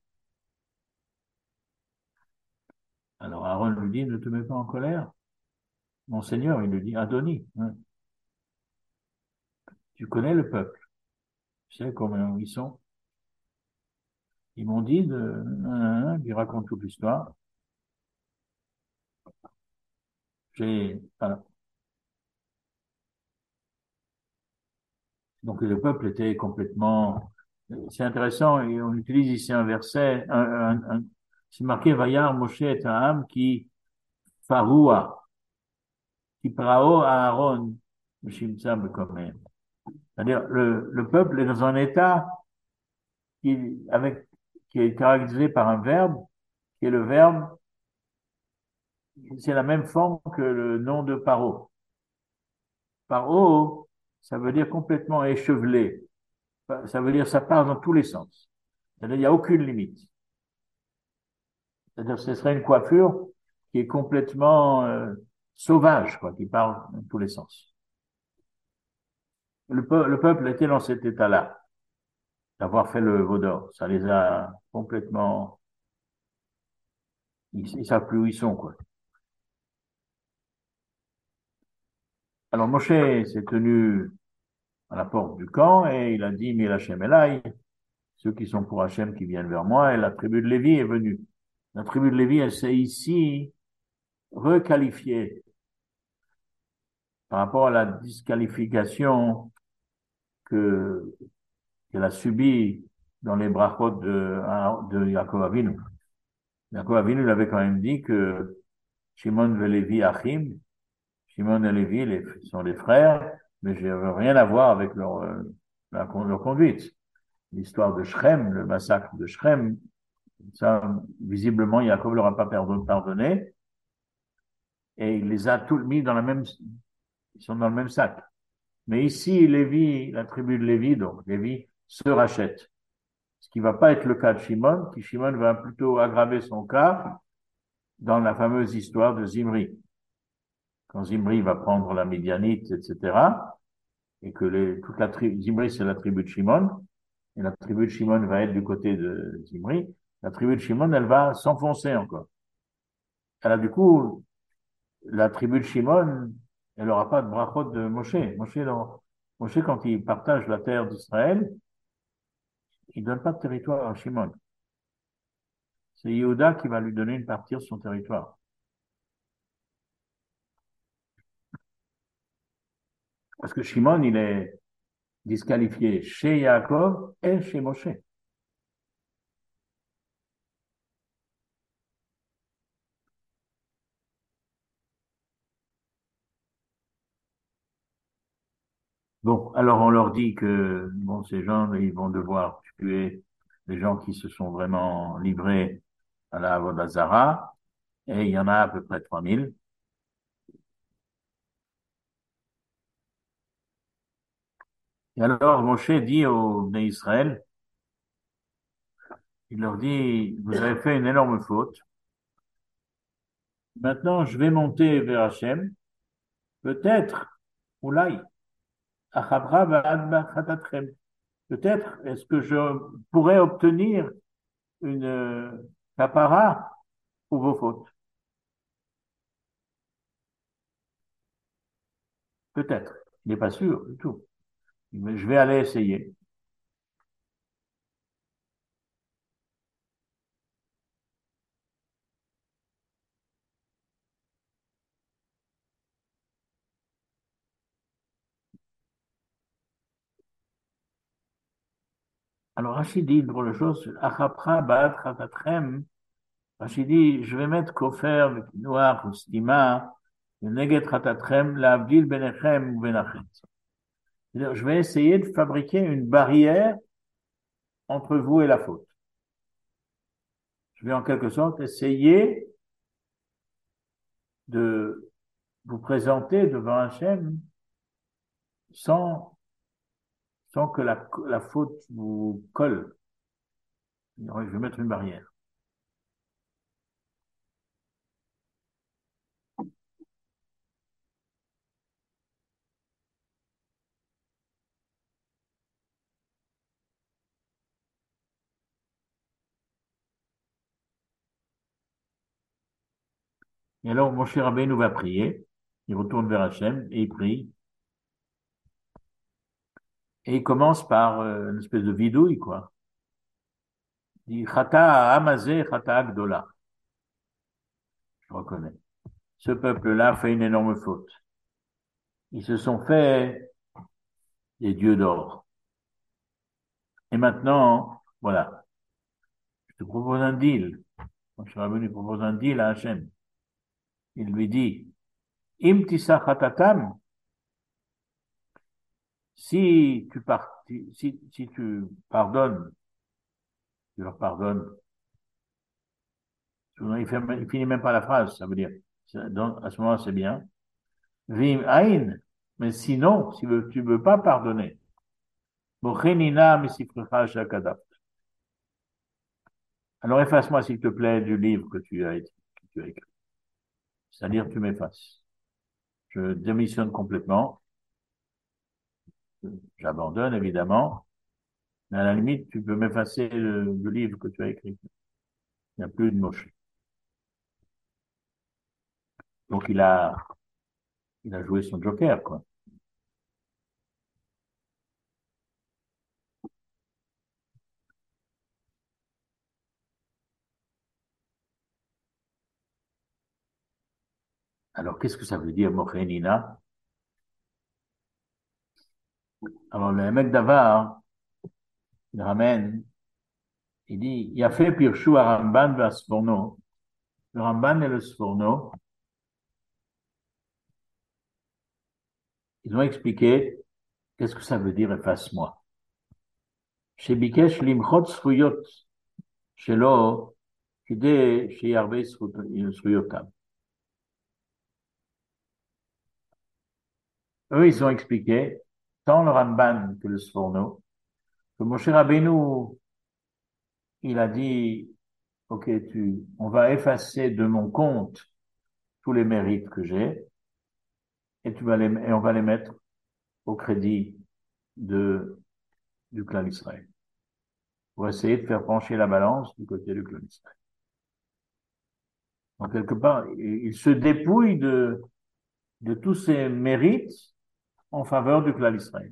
Alors Aaron lui dit, ne te mets pas en colère. Mon Seigneur, il lui dit, Adoni, hein, tu connais le peuple. Tu sais combien ils sont? Ils m'ont dit il raconte toute l'histoire. Voilà. Donc le peuple était complètement, c'est intéressant, et on utilise ici un verset, c'est marqué, Vayar Moshe est un âme qui faroua, qui prao Aaron, Mishimtza Bekomer. C'est-à-dire, le peuple est dans un état qui est caractérisé par un verbe, qui est le verbe, c'est la même forme que le nom de paro. Paro, ça veut dire complètement échevelé. Ça veut dire ça part dans tous les sens. C'est-à-dire, il n'y a aucune limite. C'est-à-dire, ce serait une coiffure qui est complètement sauvage, quoi, qui part dans tous les sens. Le peuple était dans cet état-là, d'avoir fait le veau d'or. Ça les a complètement, ils savent plus où ils sont, quoi. Alors Moshe s'est tenu à la porte du camp et il a dit, Mil Hachem Elai, ceux qui sont pour Hachem qui viennent vers moi, et la tribu de Lévi est venue. La tribu de Lévi, elle s'est ici requalifiée par rapport à la disqualification que qu'elle a subie dans les brachot de Yaakov Avinu. Yaakov Avinu lui avait quand même dit que Shimon et Lévi Achim, Shimon et Lévi sont des frères, mais je n'avais rien à voir avec leur conduite. L'histoire de Shrem, le massacre de Shrem, ça, visiblement, Yaakov leur a pas pardonné, et il les a tous mis ils sont dans le même sac. Mais ici, Lévi, la tribu de Lévi, donc Lévi, se rachète. Ce qui va pas être le cas de Shimon, qui Shimon va plutôt aggraver son cas dans la fameuse histoire de Zimri. quand Zimri va prendre la Midianite, etc., et que toute la tribu, Zimri c'est la tribu de Shimon, et la tribu de Shimon va être du côté de Zimri, la tribu de Shimon, elle va s'enfoncer encore. Alors du coup, la tribu de Shimon, elle n'aura pas de brachot de Moshe. Moshe, quand il partage la terre d'Israël, il donne pas de territoire à Shimon. C'est Yehuda qui va lui donner une partie de son territoire. Parce que Shimon, il est disqualifié chez Yaakov et chez Moshe. Bon, alors on leur dit que bon, ces gens, ils vont devoir tuer les gens qui se sont vraiment livrés à la Avodah et il y en a à peu près 3000. Et alors Moshe dit aux Bnei Israël, il leur dit, vous avez fait une énorme faute. Maintenant, je vais monter vers Hachem. Peut-être, Oulaï, Achabra va'ad chatatrem. Peut-être, est-ce que je pourrais obtenir une kapara pour vos fautes? Peut-être. Il n'est pas sûr du tout. Mais je vais aller essayer. Alors Rachid dit une drôle de chose, Achapra ba'at chatatrem. Rachid dit, je vais mettre Kofer, Noir, ou Stima, le Neget chatatrem, la Abdil benechem ou benachet. C'est-à-dire, je vais essayer de fabriquer une barrière entre vous et la faute. Je vais en quelque sorte essayer de vous présenter devant Hachem sans, sans que la faute vous colle. Je vais mettre une barrière. Et alors, mon cher Rabbeinu va prier. Il retourne vers Hachem et il prie. Et il commence par une espèce de vidouille, quoi. Il dit, Chata Amazé, Chata Agdola. Je reconnais. Ce peuple-là fait une énorme faute. Ils se sont fait des dieux d'or. Et maintenant, voilà, je te propose un deal. Mon cher Rabbeinu propose un deal à Hachem. Il lui dit, Im tisa chatatam, si tu pardonnes, tu leur pardonnes. Il finit même pas la phrase, ça veut dire. Donc, à ce moment, c'est bien. Vim ain, mais sinon, si tu veux pas pardonner, mochenina misifrecha shakadav. Alors efface-moi, s'il te plaît, du livre que tu as écrit. C'est-à-dire, tu m'effaces. Je démissionne complètement. J'abandonne, évidemment. Mais à la limite, tu peux m'effacer le livre que tu as écrit. Il n'y a plus de Moshe. Donc, il a joué son joker, quoi. Alors, qu'est-ce que ça veut dire, Mochenina? Alors, le mec d'Avar, il ramène, il dit, il a fait Pirshu à Ramban vers Sforno. Le Ramban et le Sforno, ils ont expliqué qu'est-ce que ça veut dire efface-moi. Chez Bikesh limchot zchuyot, shelo, kidei sheyarbe zchuyotam. Eux, ils ont expliqué, tant le Ramban que le Sforno, que Moshe Rabbeinu, il a dit, OK, on va effacer de mon compte tous les mérites que j'ai, et on va les mettre au crédit du clan d'Israël. Pour essayer de faire pencher la balance du côté du clan d'Israël. Donc, quelque part, il se dépouille de tous ses mérites en faveur du clan d'Israël.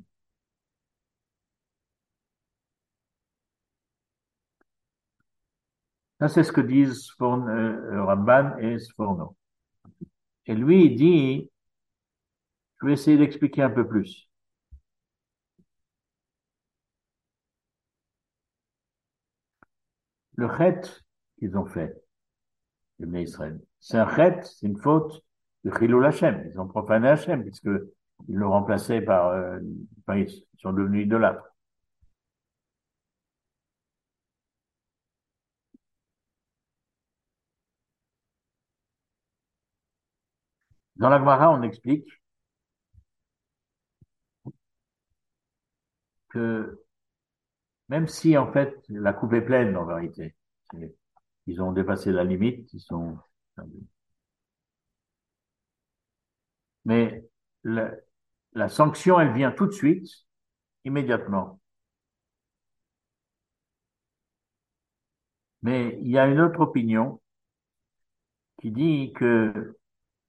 Ça, c'est ce que disent Ramban et Sforno. Et lui, il dit, je vais essayer d'expliquer un peu plus. Le chet qu'ils ont fait, les Bnei Israël, c'est un chet, c'est une faute de Chilul Hashem. Ils ont profané Hashem, puisque ils l'ont remplacé par, ils sont devenus idolâtres. Dans la Gemara, on explique que même si en fait la coupe est pleine en vérité, ils ont dépassé la limite, mais la, la sanction, elle vient tout de suite, immédiatement. Mais il y a une autre opinion qui dit que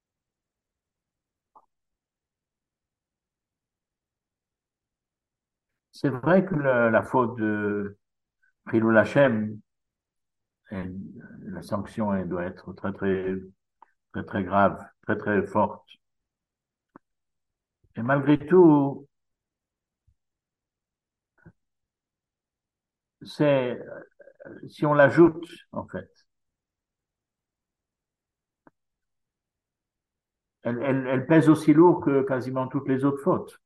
c'est vrai que la faute de Khilul Hashem, la sanction, elle doit être très grave, très forte. Et malgré tout, c'est, si on l'ajoute, en fait, elle pèse aussi lourd que quasiment toutes les autres fautes.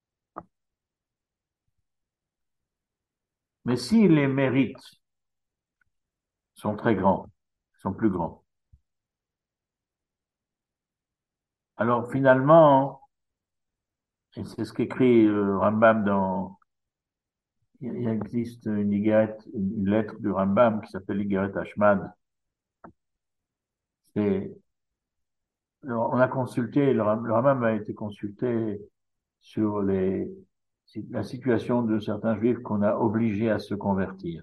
Mais si les mérites sont très grands, sont plus grands, alors finalement, et c'est ce qu'écrit Rambam il existe une lettre du Rambam qui s'appelle l'Igeret Hashmad. C'est, on a consulté, le Rambam a été consulté sur la situation de certains juifs qu'on a obligés à se convertir.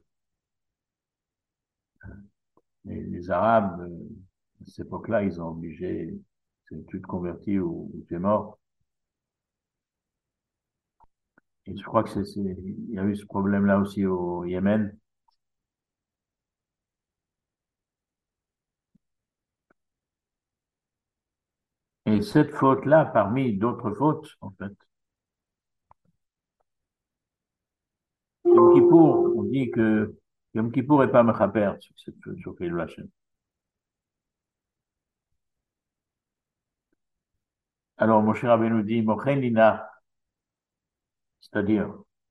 Les Arabes, à cette époque-là, ils ont obligé, tu te convertis ou tu es mort. Et je crois que il y a eu ce problème-là aussi au Yémen. Et cette faute-là, parmi d'autres fautes, en fait, Yom Kippour, on dit que Yom Kippour est pas mechaper sur Khilul Hashem. Alors, Moshe Rabbeinu dit, Mochen Lina, c'est-à-dire,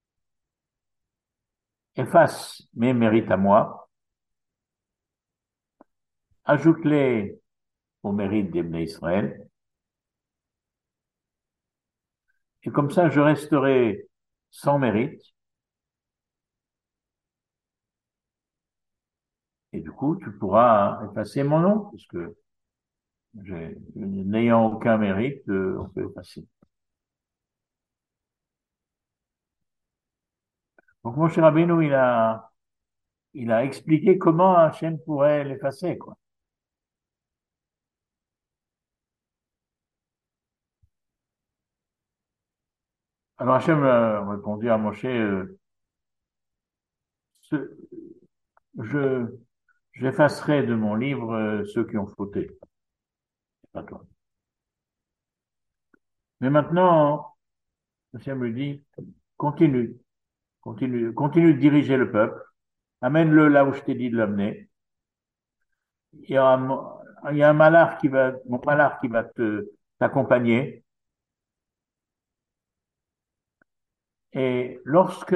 efface mes mérites à moi, ajoute-les aux mérites des Bnei Israël, et comme ça, je resterai sans mérite, et du coup, tu pourras effacer mon nom, puisque n'ayant aucun mérite, on peut effacer. Donc, Moshe Rabbeinu, il a expliqué comment Hachem pourrait l'effacer, quoi. Alors Hachem a répondu à Moshe, ce- je, j'effacerai de mon livre ceux qui ont fauté, pas toi. Mais maintenant, Hachem lui dit, continue, continue de diriger le peuple, amène-le là où je t'ai dit de l'amener. Il y a un malach mon malach qui va t'accompagner. Et lorsque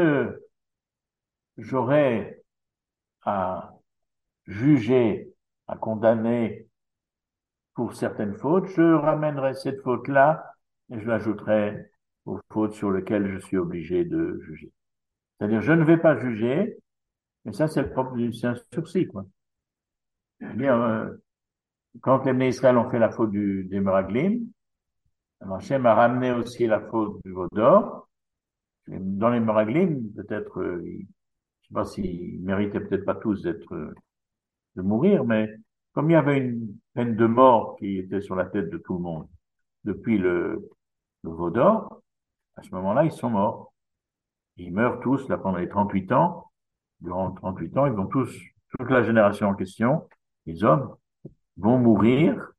j'aurai à juger, à condamner pour certaines fautes, je ramènerai cette faute-là et je l'ajouterai aux fautes sur lesquelles je suis obligé de juger. C'est-à-dire, je ne vais pas juger, mais ça, c'est un sursis, quoi. C'est-à-dire, quand les Bnei Israël ont fait la faute des Meraglim, Alors Hachem a ramené aussi la faute du veau d'or. Dans les Meraglim, peut-être, je sais pas s'ils méritaient peut-être pas tous de mourir, mais comme il y avait une peine de mort qui était sur la tête de tout le monde depuis le veau d'or, à ce moment-là, ils sont morts. Ils meurent tous, là, pendant les 38 ans. Durant 38 ans, ils vont tous, toute la génération en question, les hommes, vont mourir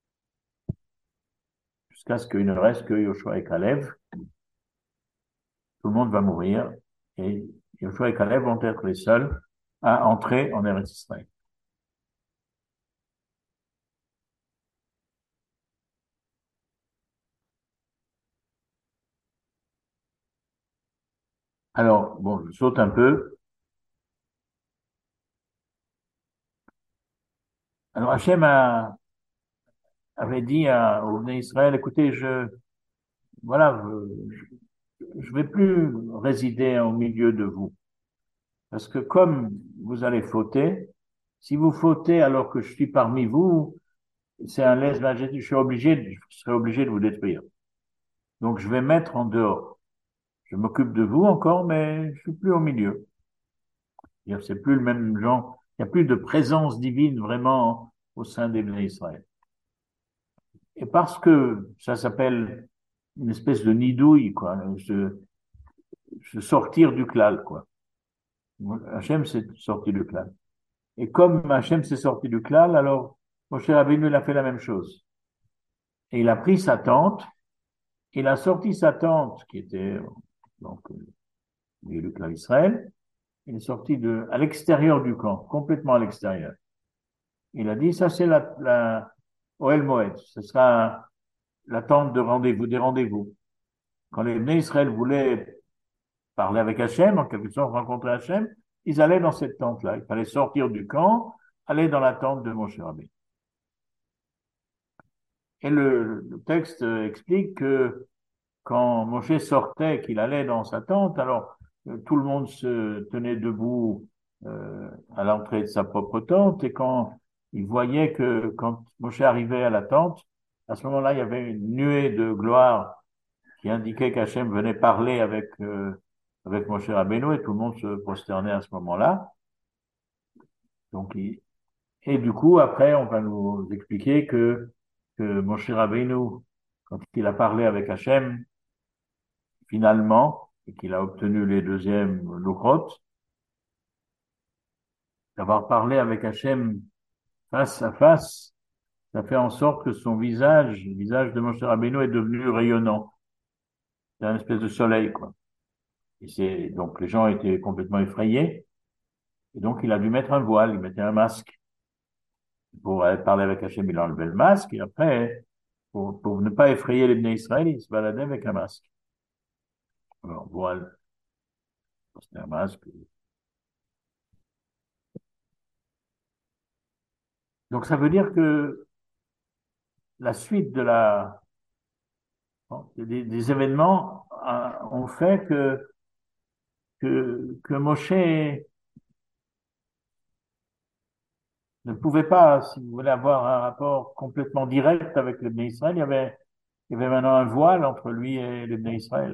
jusqu'à ce qu'il ne reste que Yoshua et Caleb. Tout le monde va mourir et Yoshua et Caleb vont être les seuls à entrer en Eretz Israël. Alors, bon, je saute un peu. Alors, avait dit aux Bnei Israël, écoutez, voilà, je vais plus résider au milieu de vous. Parce que comme vous allez fauter, si vous fautez alors que je suis parmi vous, c'est un lèse-majesté, je serai obligé de vous détruire. Donc, je vais mettre en dehors. Je m'occupe de vous encore, mais je suis plus au milieu. C'est plus le même genre. Il n'y a plus de présence divine vraiment au sein des Bnei Israël. Et parce que ça s'appelle une espèce de nidouille, quoi, se sortir du klal, quoi. Hachem s'est sorti du klal. Et comme Hachem s'est sorti du klal, alors Moshe Rabbeinu il a fait la même chose. Et il a pris sa tente, il a sorti sa tente qui était donc le klal Israël, il est sorti à l'extérieur du camp, complètement à l'extérieur. Il a dit, ça c'est la Oel Moed, ce sera l'attente de rendez-vous, des rendez-vous. Quand les Bnei Israël voulaient parler avec Hachem, en quelque sorte rencontrer Hachem, ils allaient dans cette tente-là. Il fallait sortir du camp, aller dans la tente de Moshe Rabbeinu. Et le texte explique que quand Moshe sortait, qu'il allait dans sa tente, alors tout le monde se tenait debout à l'entrée de sa propre tente, et quand il voyait que quand Moshe arrivait à la tente, à ce moment-là, il y avait une nuée de gloire qui indiquait qu'Hachem venait parler avec Moshe Rabbeinu, et tout le monde se prosternait à ce moment-là. Donc, et du coup, après, on va nous expliquer que Moshe Rabbeinu, quand il a parlé avec Hachem, finalement, et qu'il a obtenu les deuxièmes Luchot, d'avoir parlé avec Hachem face à face, ça fait en sorte que son visage, le visage de Moshe Rabbeinu est devenu rayonnant. C'est un espèce de soleil, quoi. Donc les gens étaient complètement effrayés, et donc il a dû mettre un voile, il mettait un masque. Pour parler avec Hachem, il a enlevé le masque, et après, pour ne pas effrayer les Bnei Israël, il se baladait avec un masque. Alors, voile, c'était un masque. Donc ça veut dire que la suite des événements ont fait que Moshe ne pouvait pas, si vous voulez, avoir un rapport complètement direct avec les Bnei Israël. Il y avait maintenant un voile entre lui et les Bnei Israël.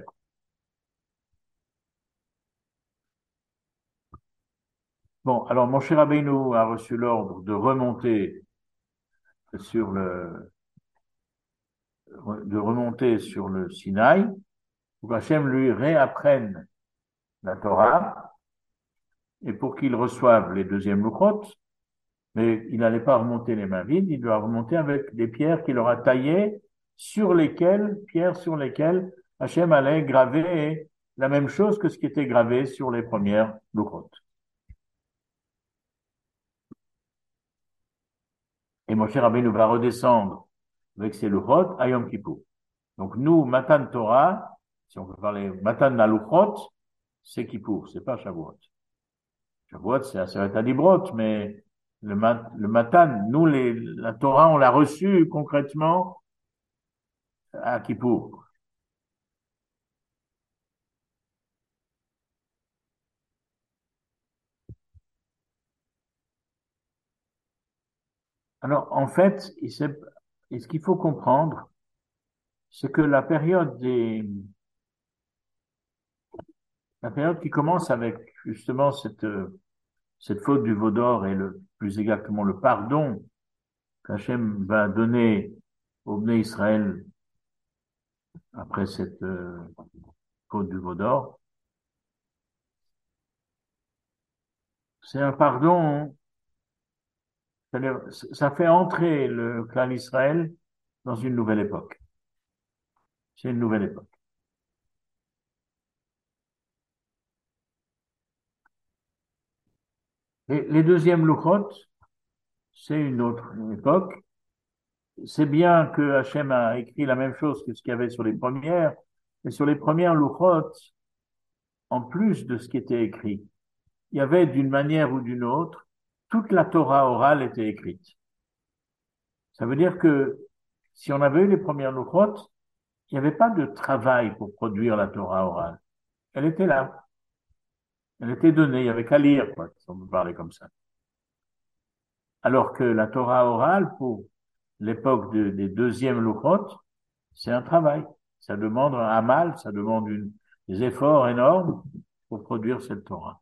Bon, alors Moshe Rabbeinu a reçu l'ordre de remonter sur le Sinaï pour qu'Hachem lui réapprenne la Torah et pour qu'il reçoive les deuxièmes Luchot. Mais il n'allait pas remonter les mains vides, il doit remonter avec des pierres qu'il aura taillées pierres sur lesquelles Hachem allait graver la même chose que ce qui était gravé sur les premières Luchot. Et Moshe Rabbeinu va redescendre avec ses Luchot à Yom Kippour. Donc nous, Matan Torah, si on peut parler Matan Naluchot, c'est Kippour, c'est pas Shavuot. Shavuot, c'est Aseret Adibrot, mais le Matan, nous, la Torah, on l'a reçue concrètement à Kippour. Alors, en fait, ce qu'il faut comprendre, c'est que la période qui commence avec justement cette faute du veau d'or et plus exactement le pardon qu'Hachem va donner au Bnei Israël après cette faute du veau d'or, c'est un pardon, c'est-à-dire, ça fait entrer le clan Israël dans une nouvelle époque. C'est une nouvelle époque. Et les deuxièmes louchot, c'est une autre époque. C'est bien que Hachem a écrit la même chose que ce qu'il y avait sur les premières, mais sur les premières louchot, en plus de ce qui était écrit, il y avait d'une manière ou d'une autre, toute la Torah orale était écrite. Ça veut dire que si on avait eu les premières louchot, il n'y avait pas de travail pour produire la Torah orale. Elle était là. Elle était donnée. Il n'y avait qu'à lire, quoi, si on peut parler comme ça. Alors que la Torah orale, pour l'époque des deuxièmes louchot, c'est un travail. Ça demande un amal, ça demande des efforts énormes pour produire cette Torah.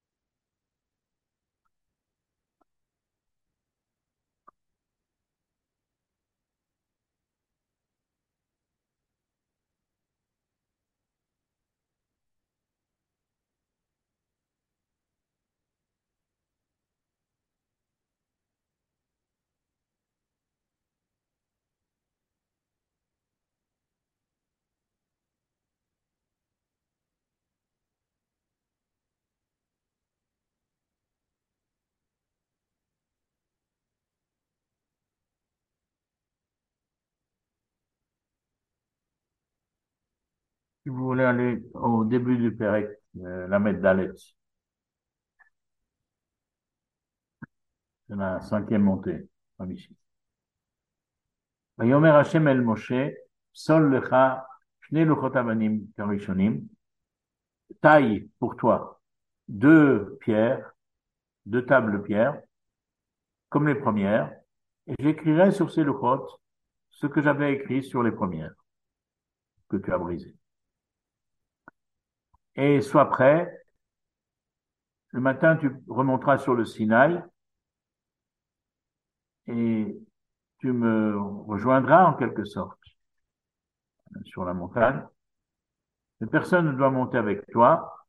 Si vous voulez aller au début du Pérec, la Dalet, c'est la cinquième montée, comme ici. ויאמר השם אל משה, פסול לך שני לוחות אבנים כראשונים, taille pour toi deux pierres, deux tables de pierre, comme les premières, et j'écrirai sur ces louchotes ce que j'avais écrit sur les premières, que tu as brisées. Et sois prêt, le matin tu remonteras sur le Sinaï et tu me rejoindras en quelque sorte sur la montagne. Mais personne ne doit monter avec toi,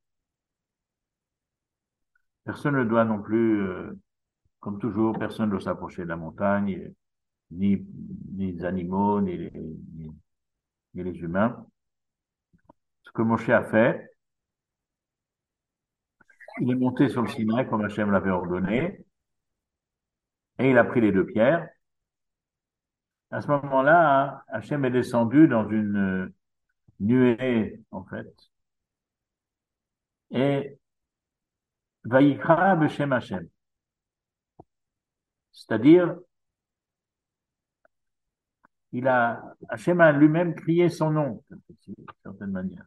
personne ne doit non plus, comme toujours, personne ne doit s'approcher de la montagne, ni les animaux, ni les humains. Ce que Moshe a fait, il est monté sur le Sinaï comme Hachem l'avait ordonné, et il a pris les deux pierres. À ce moment-là, Hachem est descendu dans une nuée, en fait, et Vayikra Beshem Hachem. C'est-à-dire, Hachem a lui-même crié son nom, d'une certaine manière.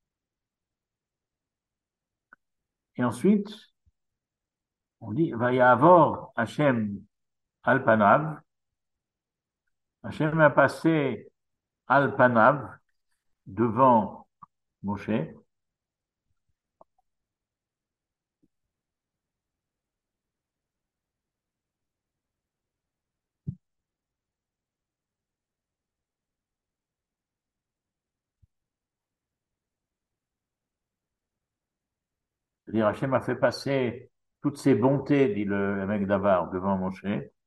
Et ensuite, on dit, Vayavor Hachem al Panav. Hachem a passé al Panav devant Moshe. C'est-à-dire, Hachem a fait passer toutes ses bontés, dit le mec d'Avar, devant Moshe.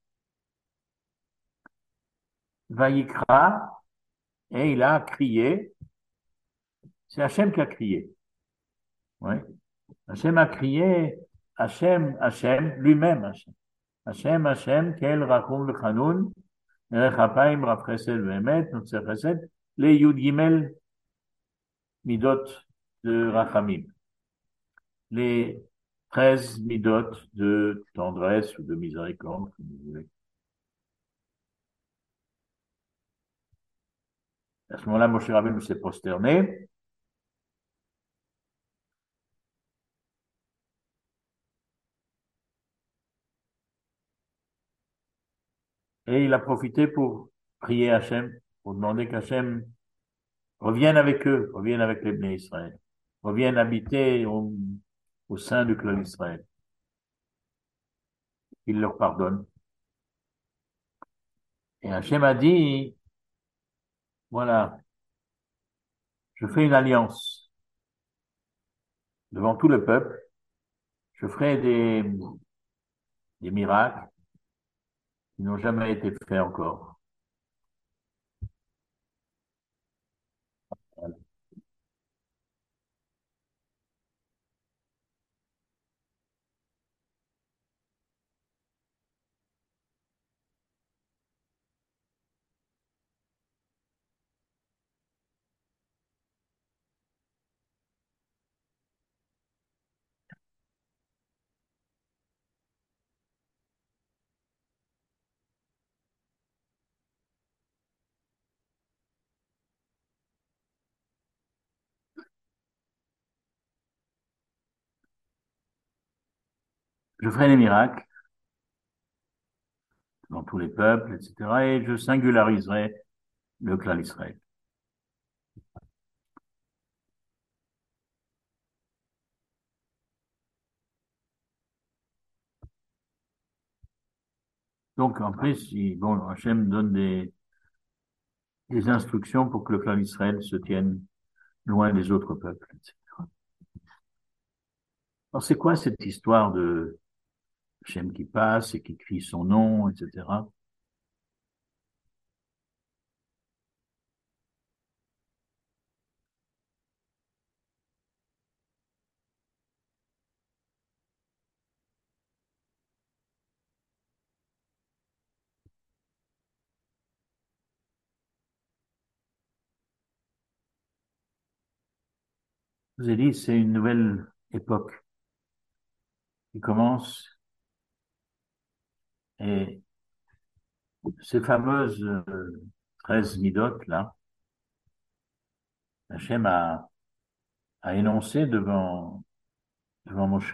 Vayikra, et il a crié. C'est Hachem qui a crié. Oui. Hachem a crié, Hachem, lui-même Hachem. Hachem, Kel Rachum V'Chanun, Erech Apayim, Rav Chesed V'Emet, Notzer Chesed, les Yud Gimel Midot de Rachamim. Les 13 Midot de tendresse ou de miséricorde, comme vous voulez. À ce moment-là, Moshe Rabbeinu s'est prosterné. Et il a profité pour prier Hachem, pour demander qu'Hachem reviennent avec eux, reviennent avec les Bnei Israël, reviennent habiter au sein du clan d'Israël. Il leur pardonne. Et Hachem a dit, voilà, je fais une alliance devant tout le peuple, je ferai des miracles qui n'ont jamais été faits encore. Voilà. Je ferai des miracles dans tous les peuples, etc. Et je singulariserai le clan d'Israël. Donc, en plus, bon, Hachem donne des instructions pour que le clan d'Israël se tienne loin des autres peuples, etc. Alors, c'est quoi cette histoire de Hachem qui passe et qui crie son nom, etc. Je vous ai dit, c'est une nouvelle époque qui commence et ces fameuses 13 midotes là, Hachem a énoncé devant Moshe.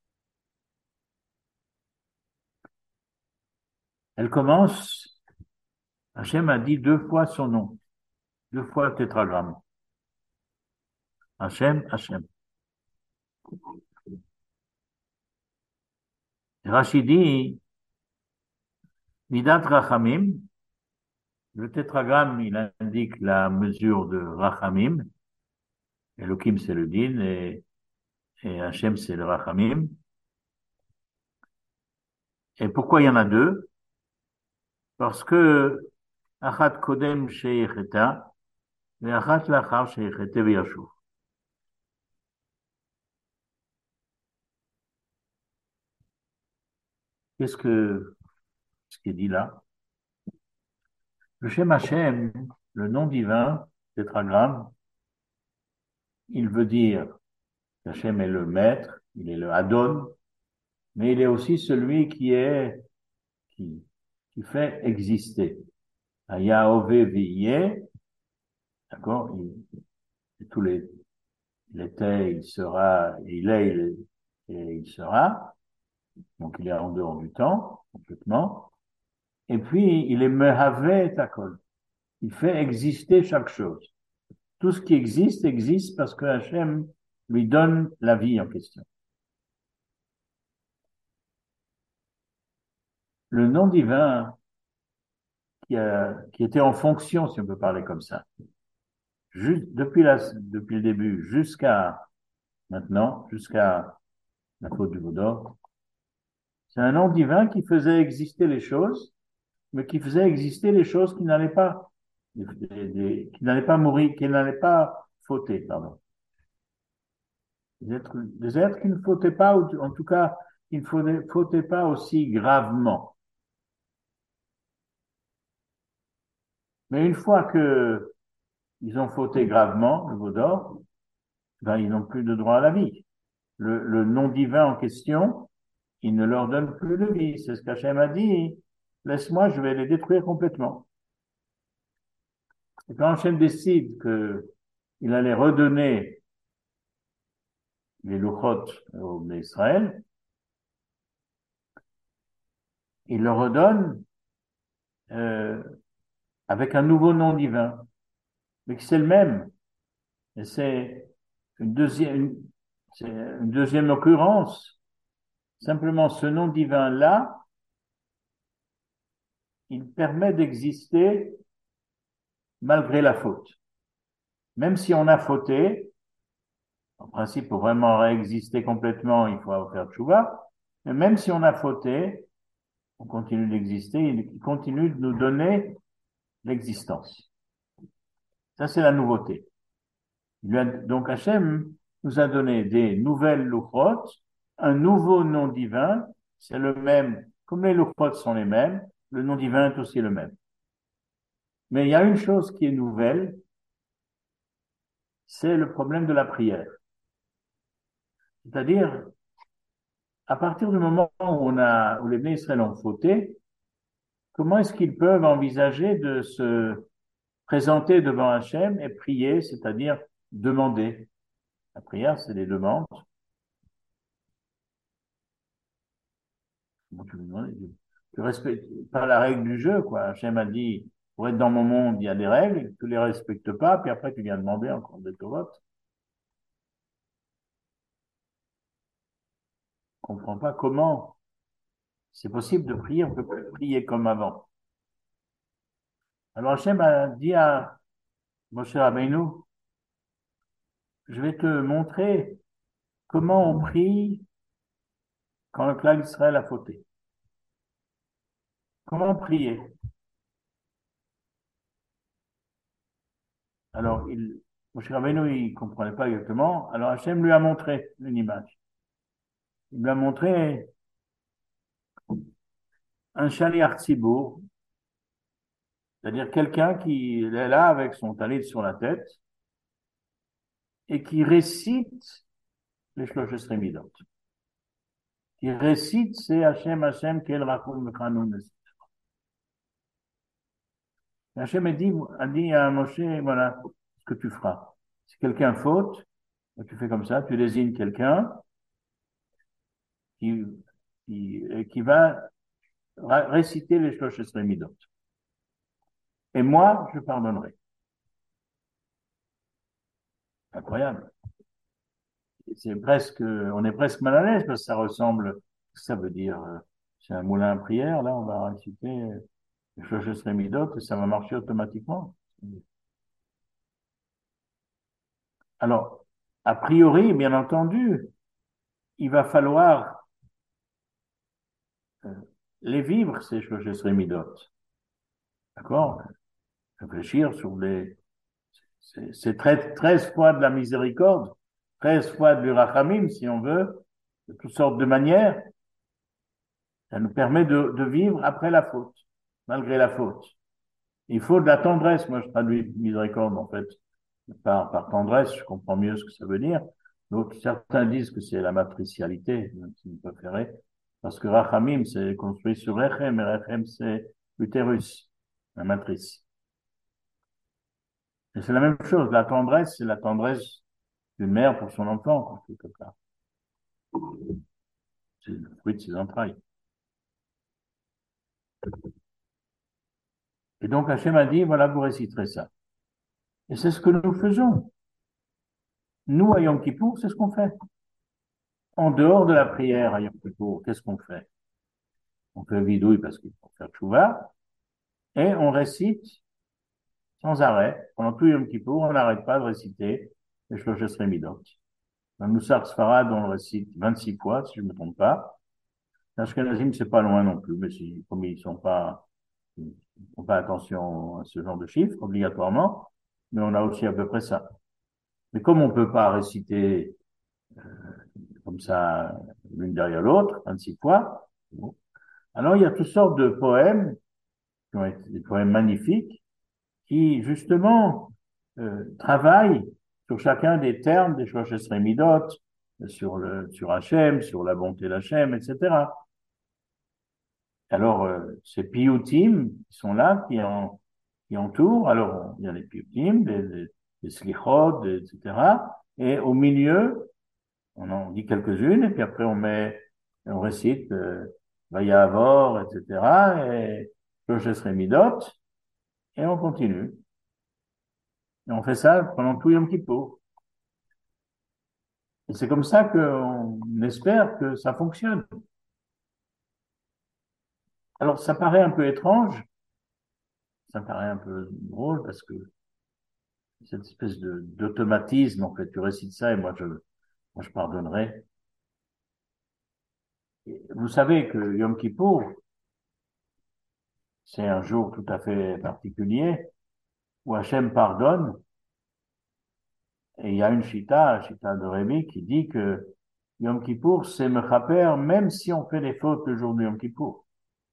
Elle commence, Hachem a dit 2 fois son nom, 2 fois le tétragramme. Hachem, Hachem. Rachid dit, Midat Rachamim, le tétragramme, il indique la mesure de Rachamim. Elohim, c'est le din, et Hachem, c'est le Rachamim. Et pourquoi il y en a 2? Parce que Achat Kodem Sheicheta, et Achat Lachar Sheichete V'Yashuv. Ce qui est dit là? Le Shem Hachem, le nom divin, tétragramme, il veut dire qu'Hachem est le maître, il est le Adon, mais il est aussi celui qui fait exister. Yahoveh V'Yeh, d'accord, il était, il sera, il est, et il sera, donc il est en dehors du temps, complètement, et puis il est Mehaveh Takol, il fait exister chaque chose. Tout ce qui existe, existe parce que Hachem lui donne la vie en question. Le nom divin qui était en fonction, si on peut parler comme ça, depuis le début jusqu'à maintenant, jusqu'à la faute du Vaudor, c'est un nom divin qui faisait exister les choses, mais qui faisait exister les choses qui n'allaient pas, qui n'allaient pas mourir, qui n'allaient pas fauter, pardon. Des êtres qui ne fautaient pas, ou en tout cas, qui ne fautaient pas aussi gravement. Mais une fois que ils ont fauté gravement, le Vaudor, ben, ils n'ont plus de droit à la vie. Le nom divin en question, il ne leur donne plus de vie. C'est ce qu'Hachem a dit. Laisse-moi, je vais les détruire complètement. Et quand Hachem décide qu'il allait redonner les Luchot aux Israël, il le redonne avec un nouveau nom divin. mais que c'est le même. Et c'est c'est une deuxième occurrence. Simplement, ce nom divin-là, il permet d'exister malgré la faute. Même si on a fauté, en principe, pour vraiment réexister complètement, il faut faire tchouva, mais même si on a fauté, on continue d'exister, il continue de nous donner l'existence. Ça, c'est la nouveauté. Donc Hachem nous a donné des nouvelles louchot, un nouveau nom divin, c'est le même, comme les louchot sont les mêmes, le nom divin est aussi le même. Mais il y a une chose qui est nouvelle, c'est le problème de la prière. C'est-à-dire, à partir du moment où les Bnei Israël ont fauté, comment est-ce qu'ils peuvent envisager de se présenter devant Hachem et prier, c'est-à-dire demander? La prière, c'est des demandes. Bon, tu respectes pas la règle du jeu, quoi. Hachem a dit, pour être dans mon monde, il y a des règles, tu les respectes pas, puis après tu viens demander encore des vote. Je comprends pas comment c'est possible de prier, on peut plus prier comme avant. Alors Hachem a dit à Moshe Rabbeinu, je vais te montrer comment on prie quand le clan d'Israël a fauté. Comment prier? Alors, Moshe Rabbeinu, il comprenait pas exactement. Alors Hachem lui a montré une image. Il lui a montré un shaliach tzibour, c'est-à-dire quelqu'un qui est là avec son talit sur la tête et qui récite les Shlosh Esrei Midot. Qui récite c'est Hachem, Hachem, Kel Rachum V'Chanun. Hachem a dit à Moshe, voilà ce que tu feras. Si quelqu'un faute, tu fais comme ça, tu désignes quelqu'un qui, qui va réciter les Shlosh Esrei Midot. Et moi, je pardonnerai. Incroyable. On est presque mal à l'aise parce que ça ressemble, ça veut dire, c'est un moulin à prière, là, on va réciter les Shlosh Esrei Midot et ça va marcher automatiquement. Alors, a priori, bien entendu, il va falloir les vivre, ces Shlosh Esrei Midot. D'accord? Réfléchir sur c'est 13 fois de la miséricorde, 13 fois de l'urachamim, si on veut, de toutes sortes de manières. Ça nous permet de vivre après la faute, malgré la faute. Il faut de la tendresse. Moi, je traduis miséricorde, en fait, par tendresse. Je comprends mieux ce que ça veut dire. Donc, certains disent que c'est la matricialité, qui me préférait, parce que rachamim, c'est construit sur rechem, et rechem, c'est l'utérus, la matrice. Et c'est la même chose. La tendresse, c'est la tendresse d'une mère pour son enfant, quelque part. C'est le fruit de ses entrailles. Et donc, Hachem a dit, voilà, vous réciterez ça. Et c'est ce que nous faisons. Nous, à Yom Kippour, c'est ce qu'on fait. En dehors de la prière à Yom Kippour, qu'est-ce qu'on fait? On fait vidouille parce qu'il faut faire tchouva, et on récite sans arrêt. Pendant tout Yom Kippour, on n'arrête pas de réciter les Shlosh Esrei Midot. Dans le Moussar Sfarad, on le récite 26 fois, si je ne me trompe pas. L'Ashkenazim, c'est pas loin non plus, mais comme ils font pas attention à ce genre de chiffres, obligatoirement, mais on a aussi à peu près ça. Mais comme on peut pas réciter comme ça l'une derrière l'autre, 26 fois, bon. Alors il y a toutes sortes de poèmes, qui ont été des poèmes magnifiques, qui justement travaillent sur chacun des termes des Shlosh Esrei Midot, sur Hachem, sur la bonté d'Hachem, etc. Alors, ces piyutim qui sont là, qui entourent, alors il y a les piyutim, des slichot, etc. Et au milieu, on en dit quelques-unes, et puis après on récite Vayavor, etc. et Shlosh Esrei Midot, et on continue. Et on fait ça pendant tout Yom Kippour. Et c'est comme ça qu'on espère que ça fonctionne. Alors, ça paraît un peu étrange, ça paraît un peu drôle parce que cette espèce d'automatisme, en fait, tu récites ça et moi, je pardonnerai. Et vous savez que Yom Kippour, c'est un jour tout à fait particulier où Hachem pardonne. Et il y a une chita de Rémi, qui dit que Yom Kippour, c'est mechaper, même si on fait des fautes le jour de Yom Kippour.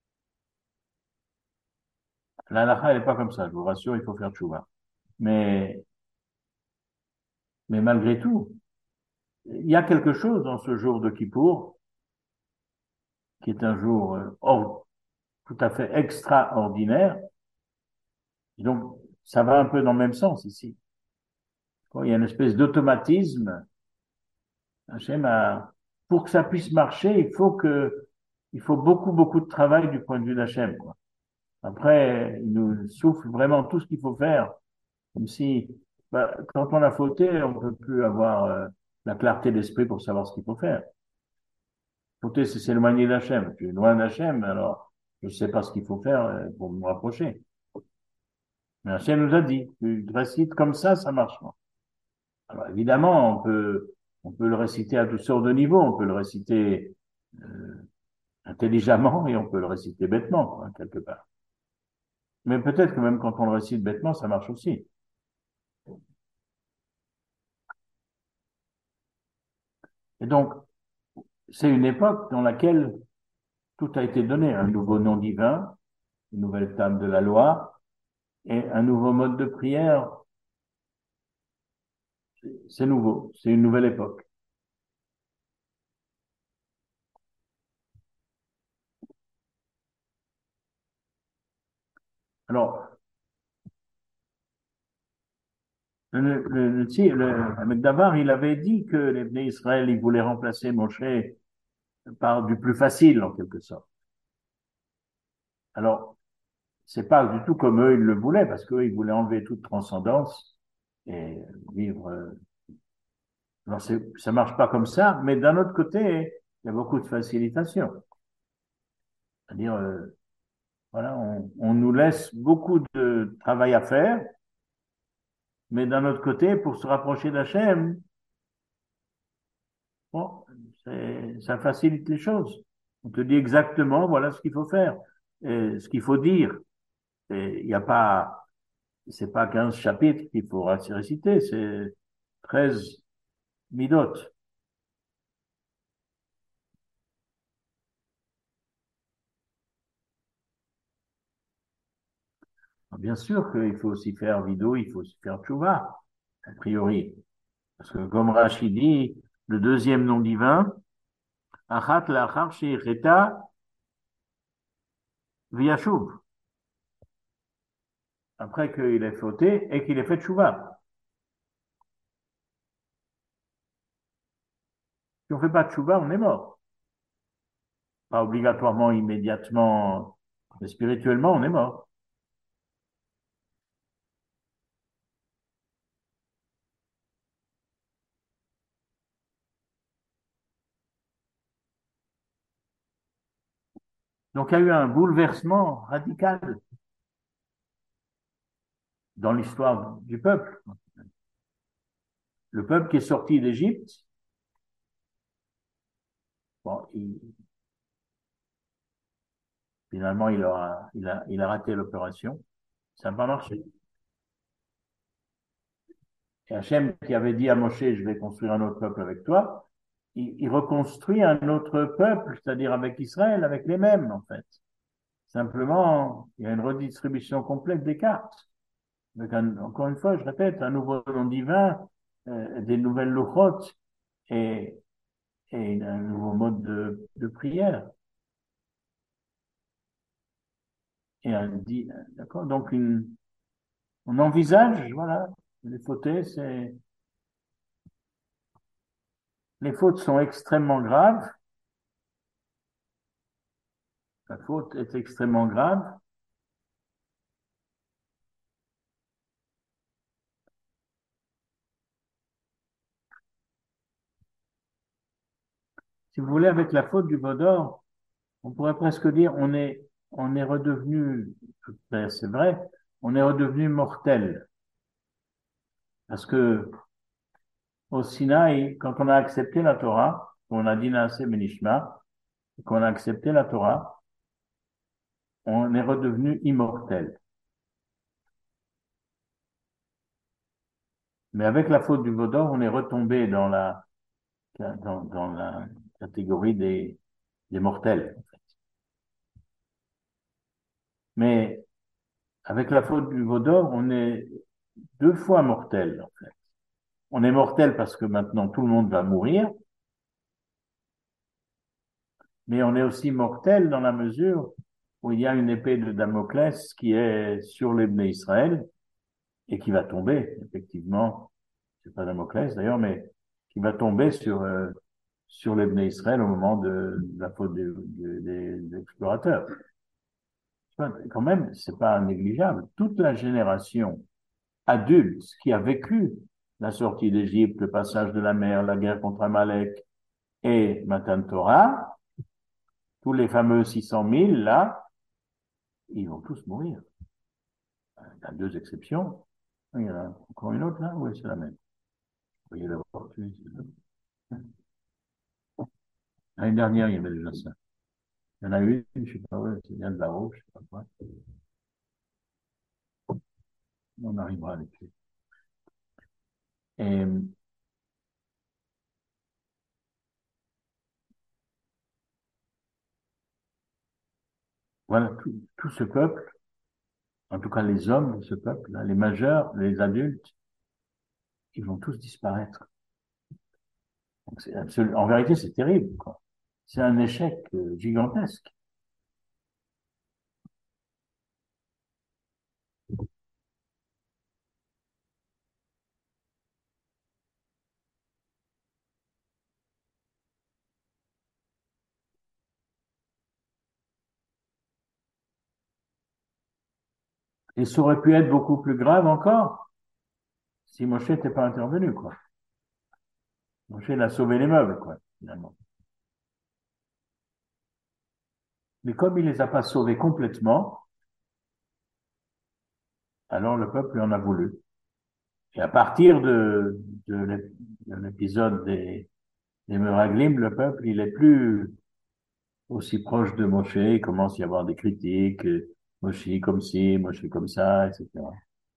La halakha, elle n'est pas comme ça, je vous rassure, il faut faire tchouva. Mais, mais malgré tout, il y a quelque chose dans ce jour de Kippour, qui est un jour tout à fait extraordinaire. Et donc, ça va un peu dans le même sens ici. Il y a une espèce d'automatisme. Hachem a, pour que ça puisse marcher, il faut beaucoup, beaucoup de travail du point de vue d'Hachem, quoi. Après, il nous souffle vraiment tout ce qu'il faut faire, comme si, quand on a fauté, on ne peut plus avoir la clarté d'esprit pour savoir ce qu'il faut faire. Fauter, c'est s'éloigner d'Hachem. Tu es loin d'Hachem, alors je ne sais pas ce qu'il faut faire pour me rapprocher. Mais Hachem nous a dit, tu récites comme ça marche pas. Alors évidemment, on peut le réciter à toutes sortes de niveaux. On peut le réciter intelligemment et on peut le réciter bêtement, quoi, quelque part. Mais peut-être que même quand on le récite bêtement, ça marche aussi. Et donc, c'est une époque dans laquelle tout a été donné, un nouveau nom divin, une nouvelle table de la loi et un nouveau mode de prière. C'est nouveau, c'est une nouvelle époque. Alors, Ahmed Davar, il avait dit que les Bnei Israël, ils voulaient remplacer Moshe par du plus facile, en quelque sorte. Alors, c'est pas du tout comme eux, ils le voulaient, parce qu'eux, ils voulaient enlever toute transcendance et vivre. Alors, ça marche pas comme ça, mais d'un autre côté, il y a beaucoup de facilitation. C'est-à-dire, voilà, on nous laisse beaucoup de travail à faire, mais d'un autre côté, pour se rapprocher d'Hachem, bon, ça facilite les choses. On te dit exactement, voilà ce qu'il faut faire, et ce qu'il faut dire. Et il n'y a pas, c'est pas 15 chapitres qu'il faut réciter, c'est 13 midot. Bien sûr qu'il faut aussi faire vidéo, il faut aussi faire tchouva, a priori. Parce que comme Rachid dit, le deuxième nom divin, achat lachar she'ireta v'yashuv. Après qu'il ait fauté et qu'il ait fait tchouva. Si on fait pas tchouva, on est mort. Pas obligatoirement, immédiatement, mais spirituellement, on est mort. Donc il y a eu un bouleversement radical dans l'histoire du peuple. Le peuple qui est sorti d'Égypte, bon, finalement, il a raté l'opération. Ça n'a pas marché. Et Hachem, qui avait dit à Moshe, je vais construire un autre peuple avec toi, il reconstruit un autre peuple, c'est-à-dire avec Israël, avec les mêmes, en fait. Simplement, il y a une redistribution complète des cartes. Donc, encore une fois, je répète, un nouveau nom divin, des nouvelles louchot et, et un nouveau mode de prière. Et d'accord, donc on envisage, voilà, les fautes, les fautes sont extrêmement graves. La faute est extrêmement grave. si vous voulez, avec la faute du veau d'or, on pourrait presque dire on est redevenu, ben, c'est vrai, on est redevenu mortel. Parce que au Sinaï, quand on a accepté la Torah, on a dit Naaseh Benishma, qu'on a accepté la Torah, on est redevenu immortel. Mais avec la faute du veau d'or, on est retombé dans la catégorie des mortels. Mais avec la faute du veau d'or, on est deux fois mortel, en fait. On est mortel parce que maintenant tout le monde va mourir, mais on est aussi mortel dans la mesure où il y a une épée de Damoclès qui est sur les Bnei Israël et qui va tomber, effectivement. C'est pas Damoclès d'ailleurs, mais qui va tomber sur les Bnei Israël au moment de la faute des explorateurs. Quand même, c'est pas négligeable. Toute la génération adulte qui a vécu la sortie d'Égypte, le passage de la mer, la guerre contre Amalek et Matan Torah, tous les fameux 600 000 là, ils vont tous mourir. Il y a deux exceptions. Il y en a encore une autre là? Oui, c'est la même. Vous voyez d'abord, l'année dernière, il y avait déjà ça. Il y en a une, je sais pas, ouais, c'est bien de là-haut, je sais pas quoi. On arrivera à les tuer. Et voilà, tout ce peuple, en tout cas les hommes de ce peuple, là, les majeurs, les adultes, ils vont tous disparaître. Donc en vérité, c'est terrible, quoi. C'est un échec gigantesque. Et ça aurait pu être beaucoup plus grave encore si Moshe n'était pas intervenu, quoi. Moshe, il a sauvé les meubles, quoi, finalement. Mais comme il les a pas sauvés complètement, alors le peuple lui en a voulu. Et à partir de l'épisode des Meraglim, le peuple, il est plus aussi proche de Moshe, il commence à y avoir des critiques, Moshe comme ci, Moshe comme ça, etc.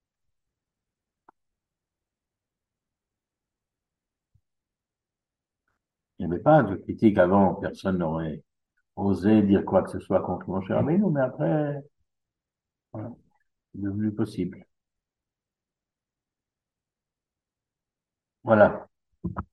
Il n'y avait pas de critiques avant, personne n'aurait osé dire quoi que ce soit contre Moshe Rabbeinu, mais après, voilà, c'est devenu possible. Voilà.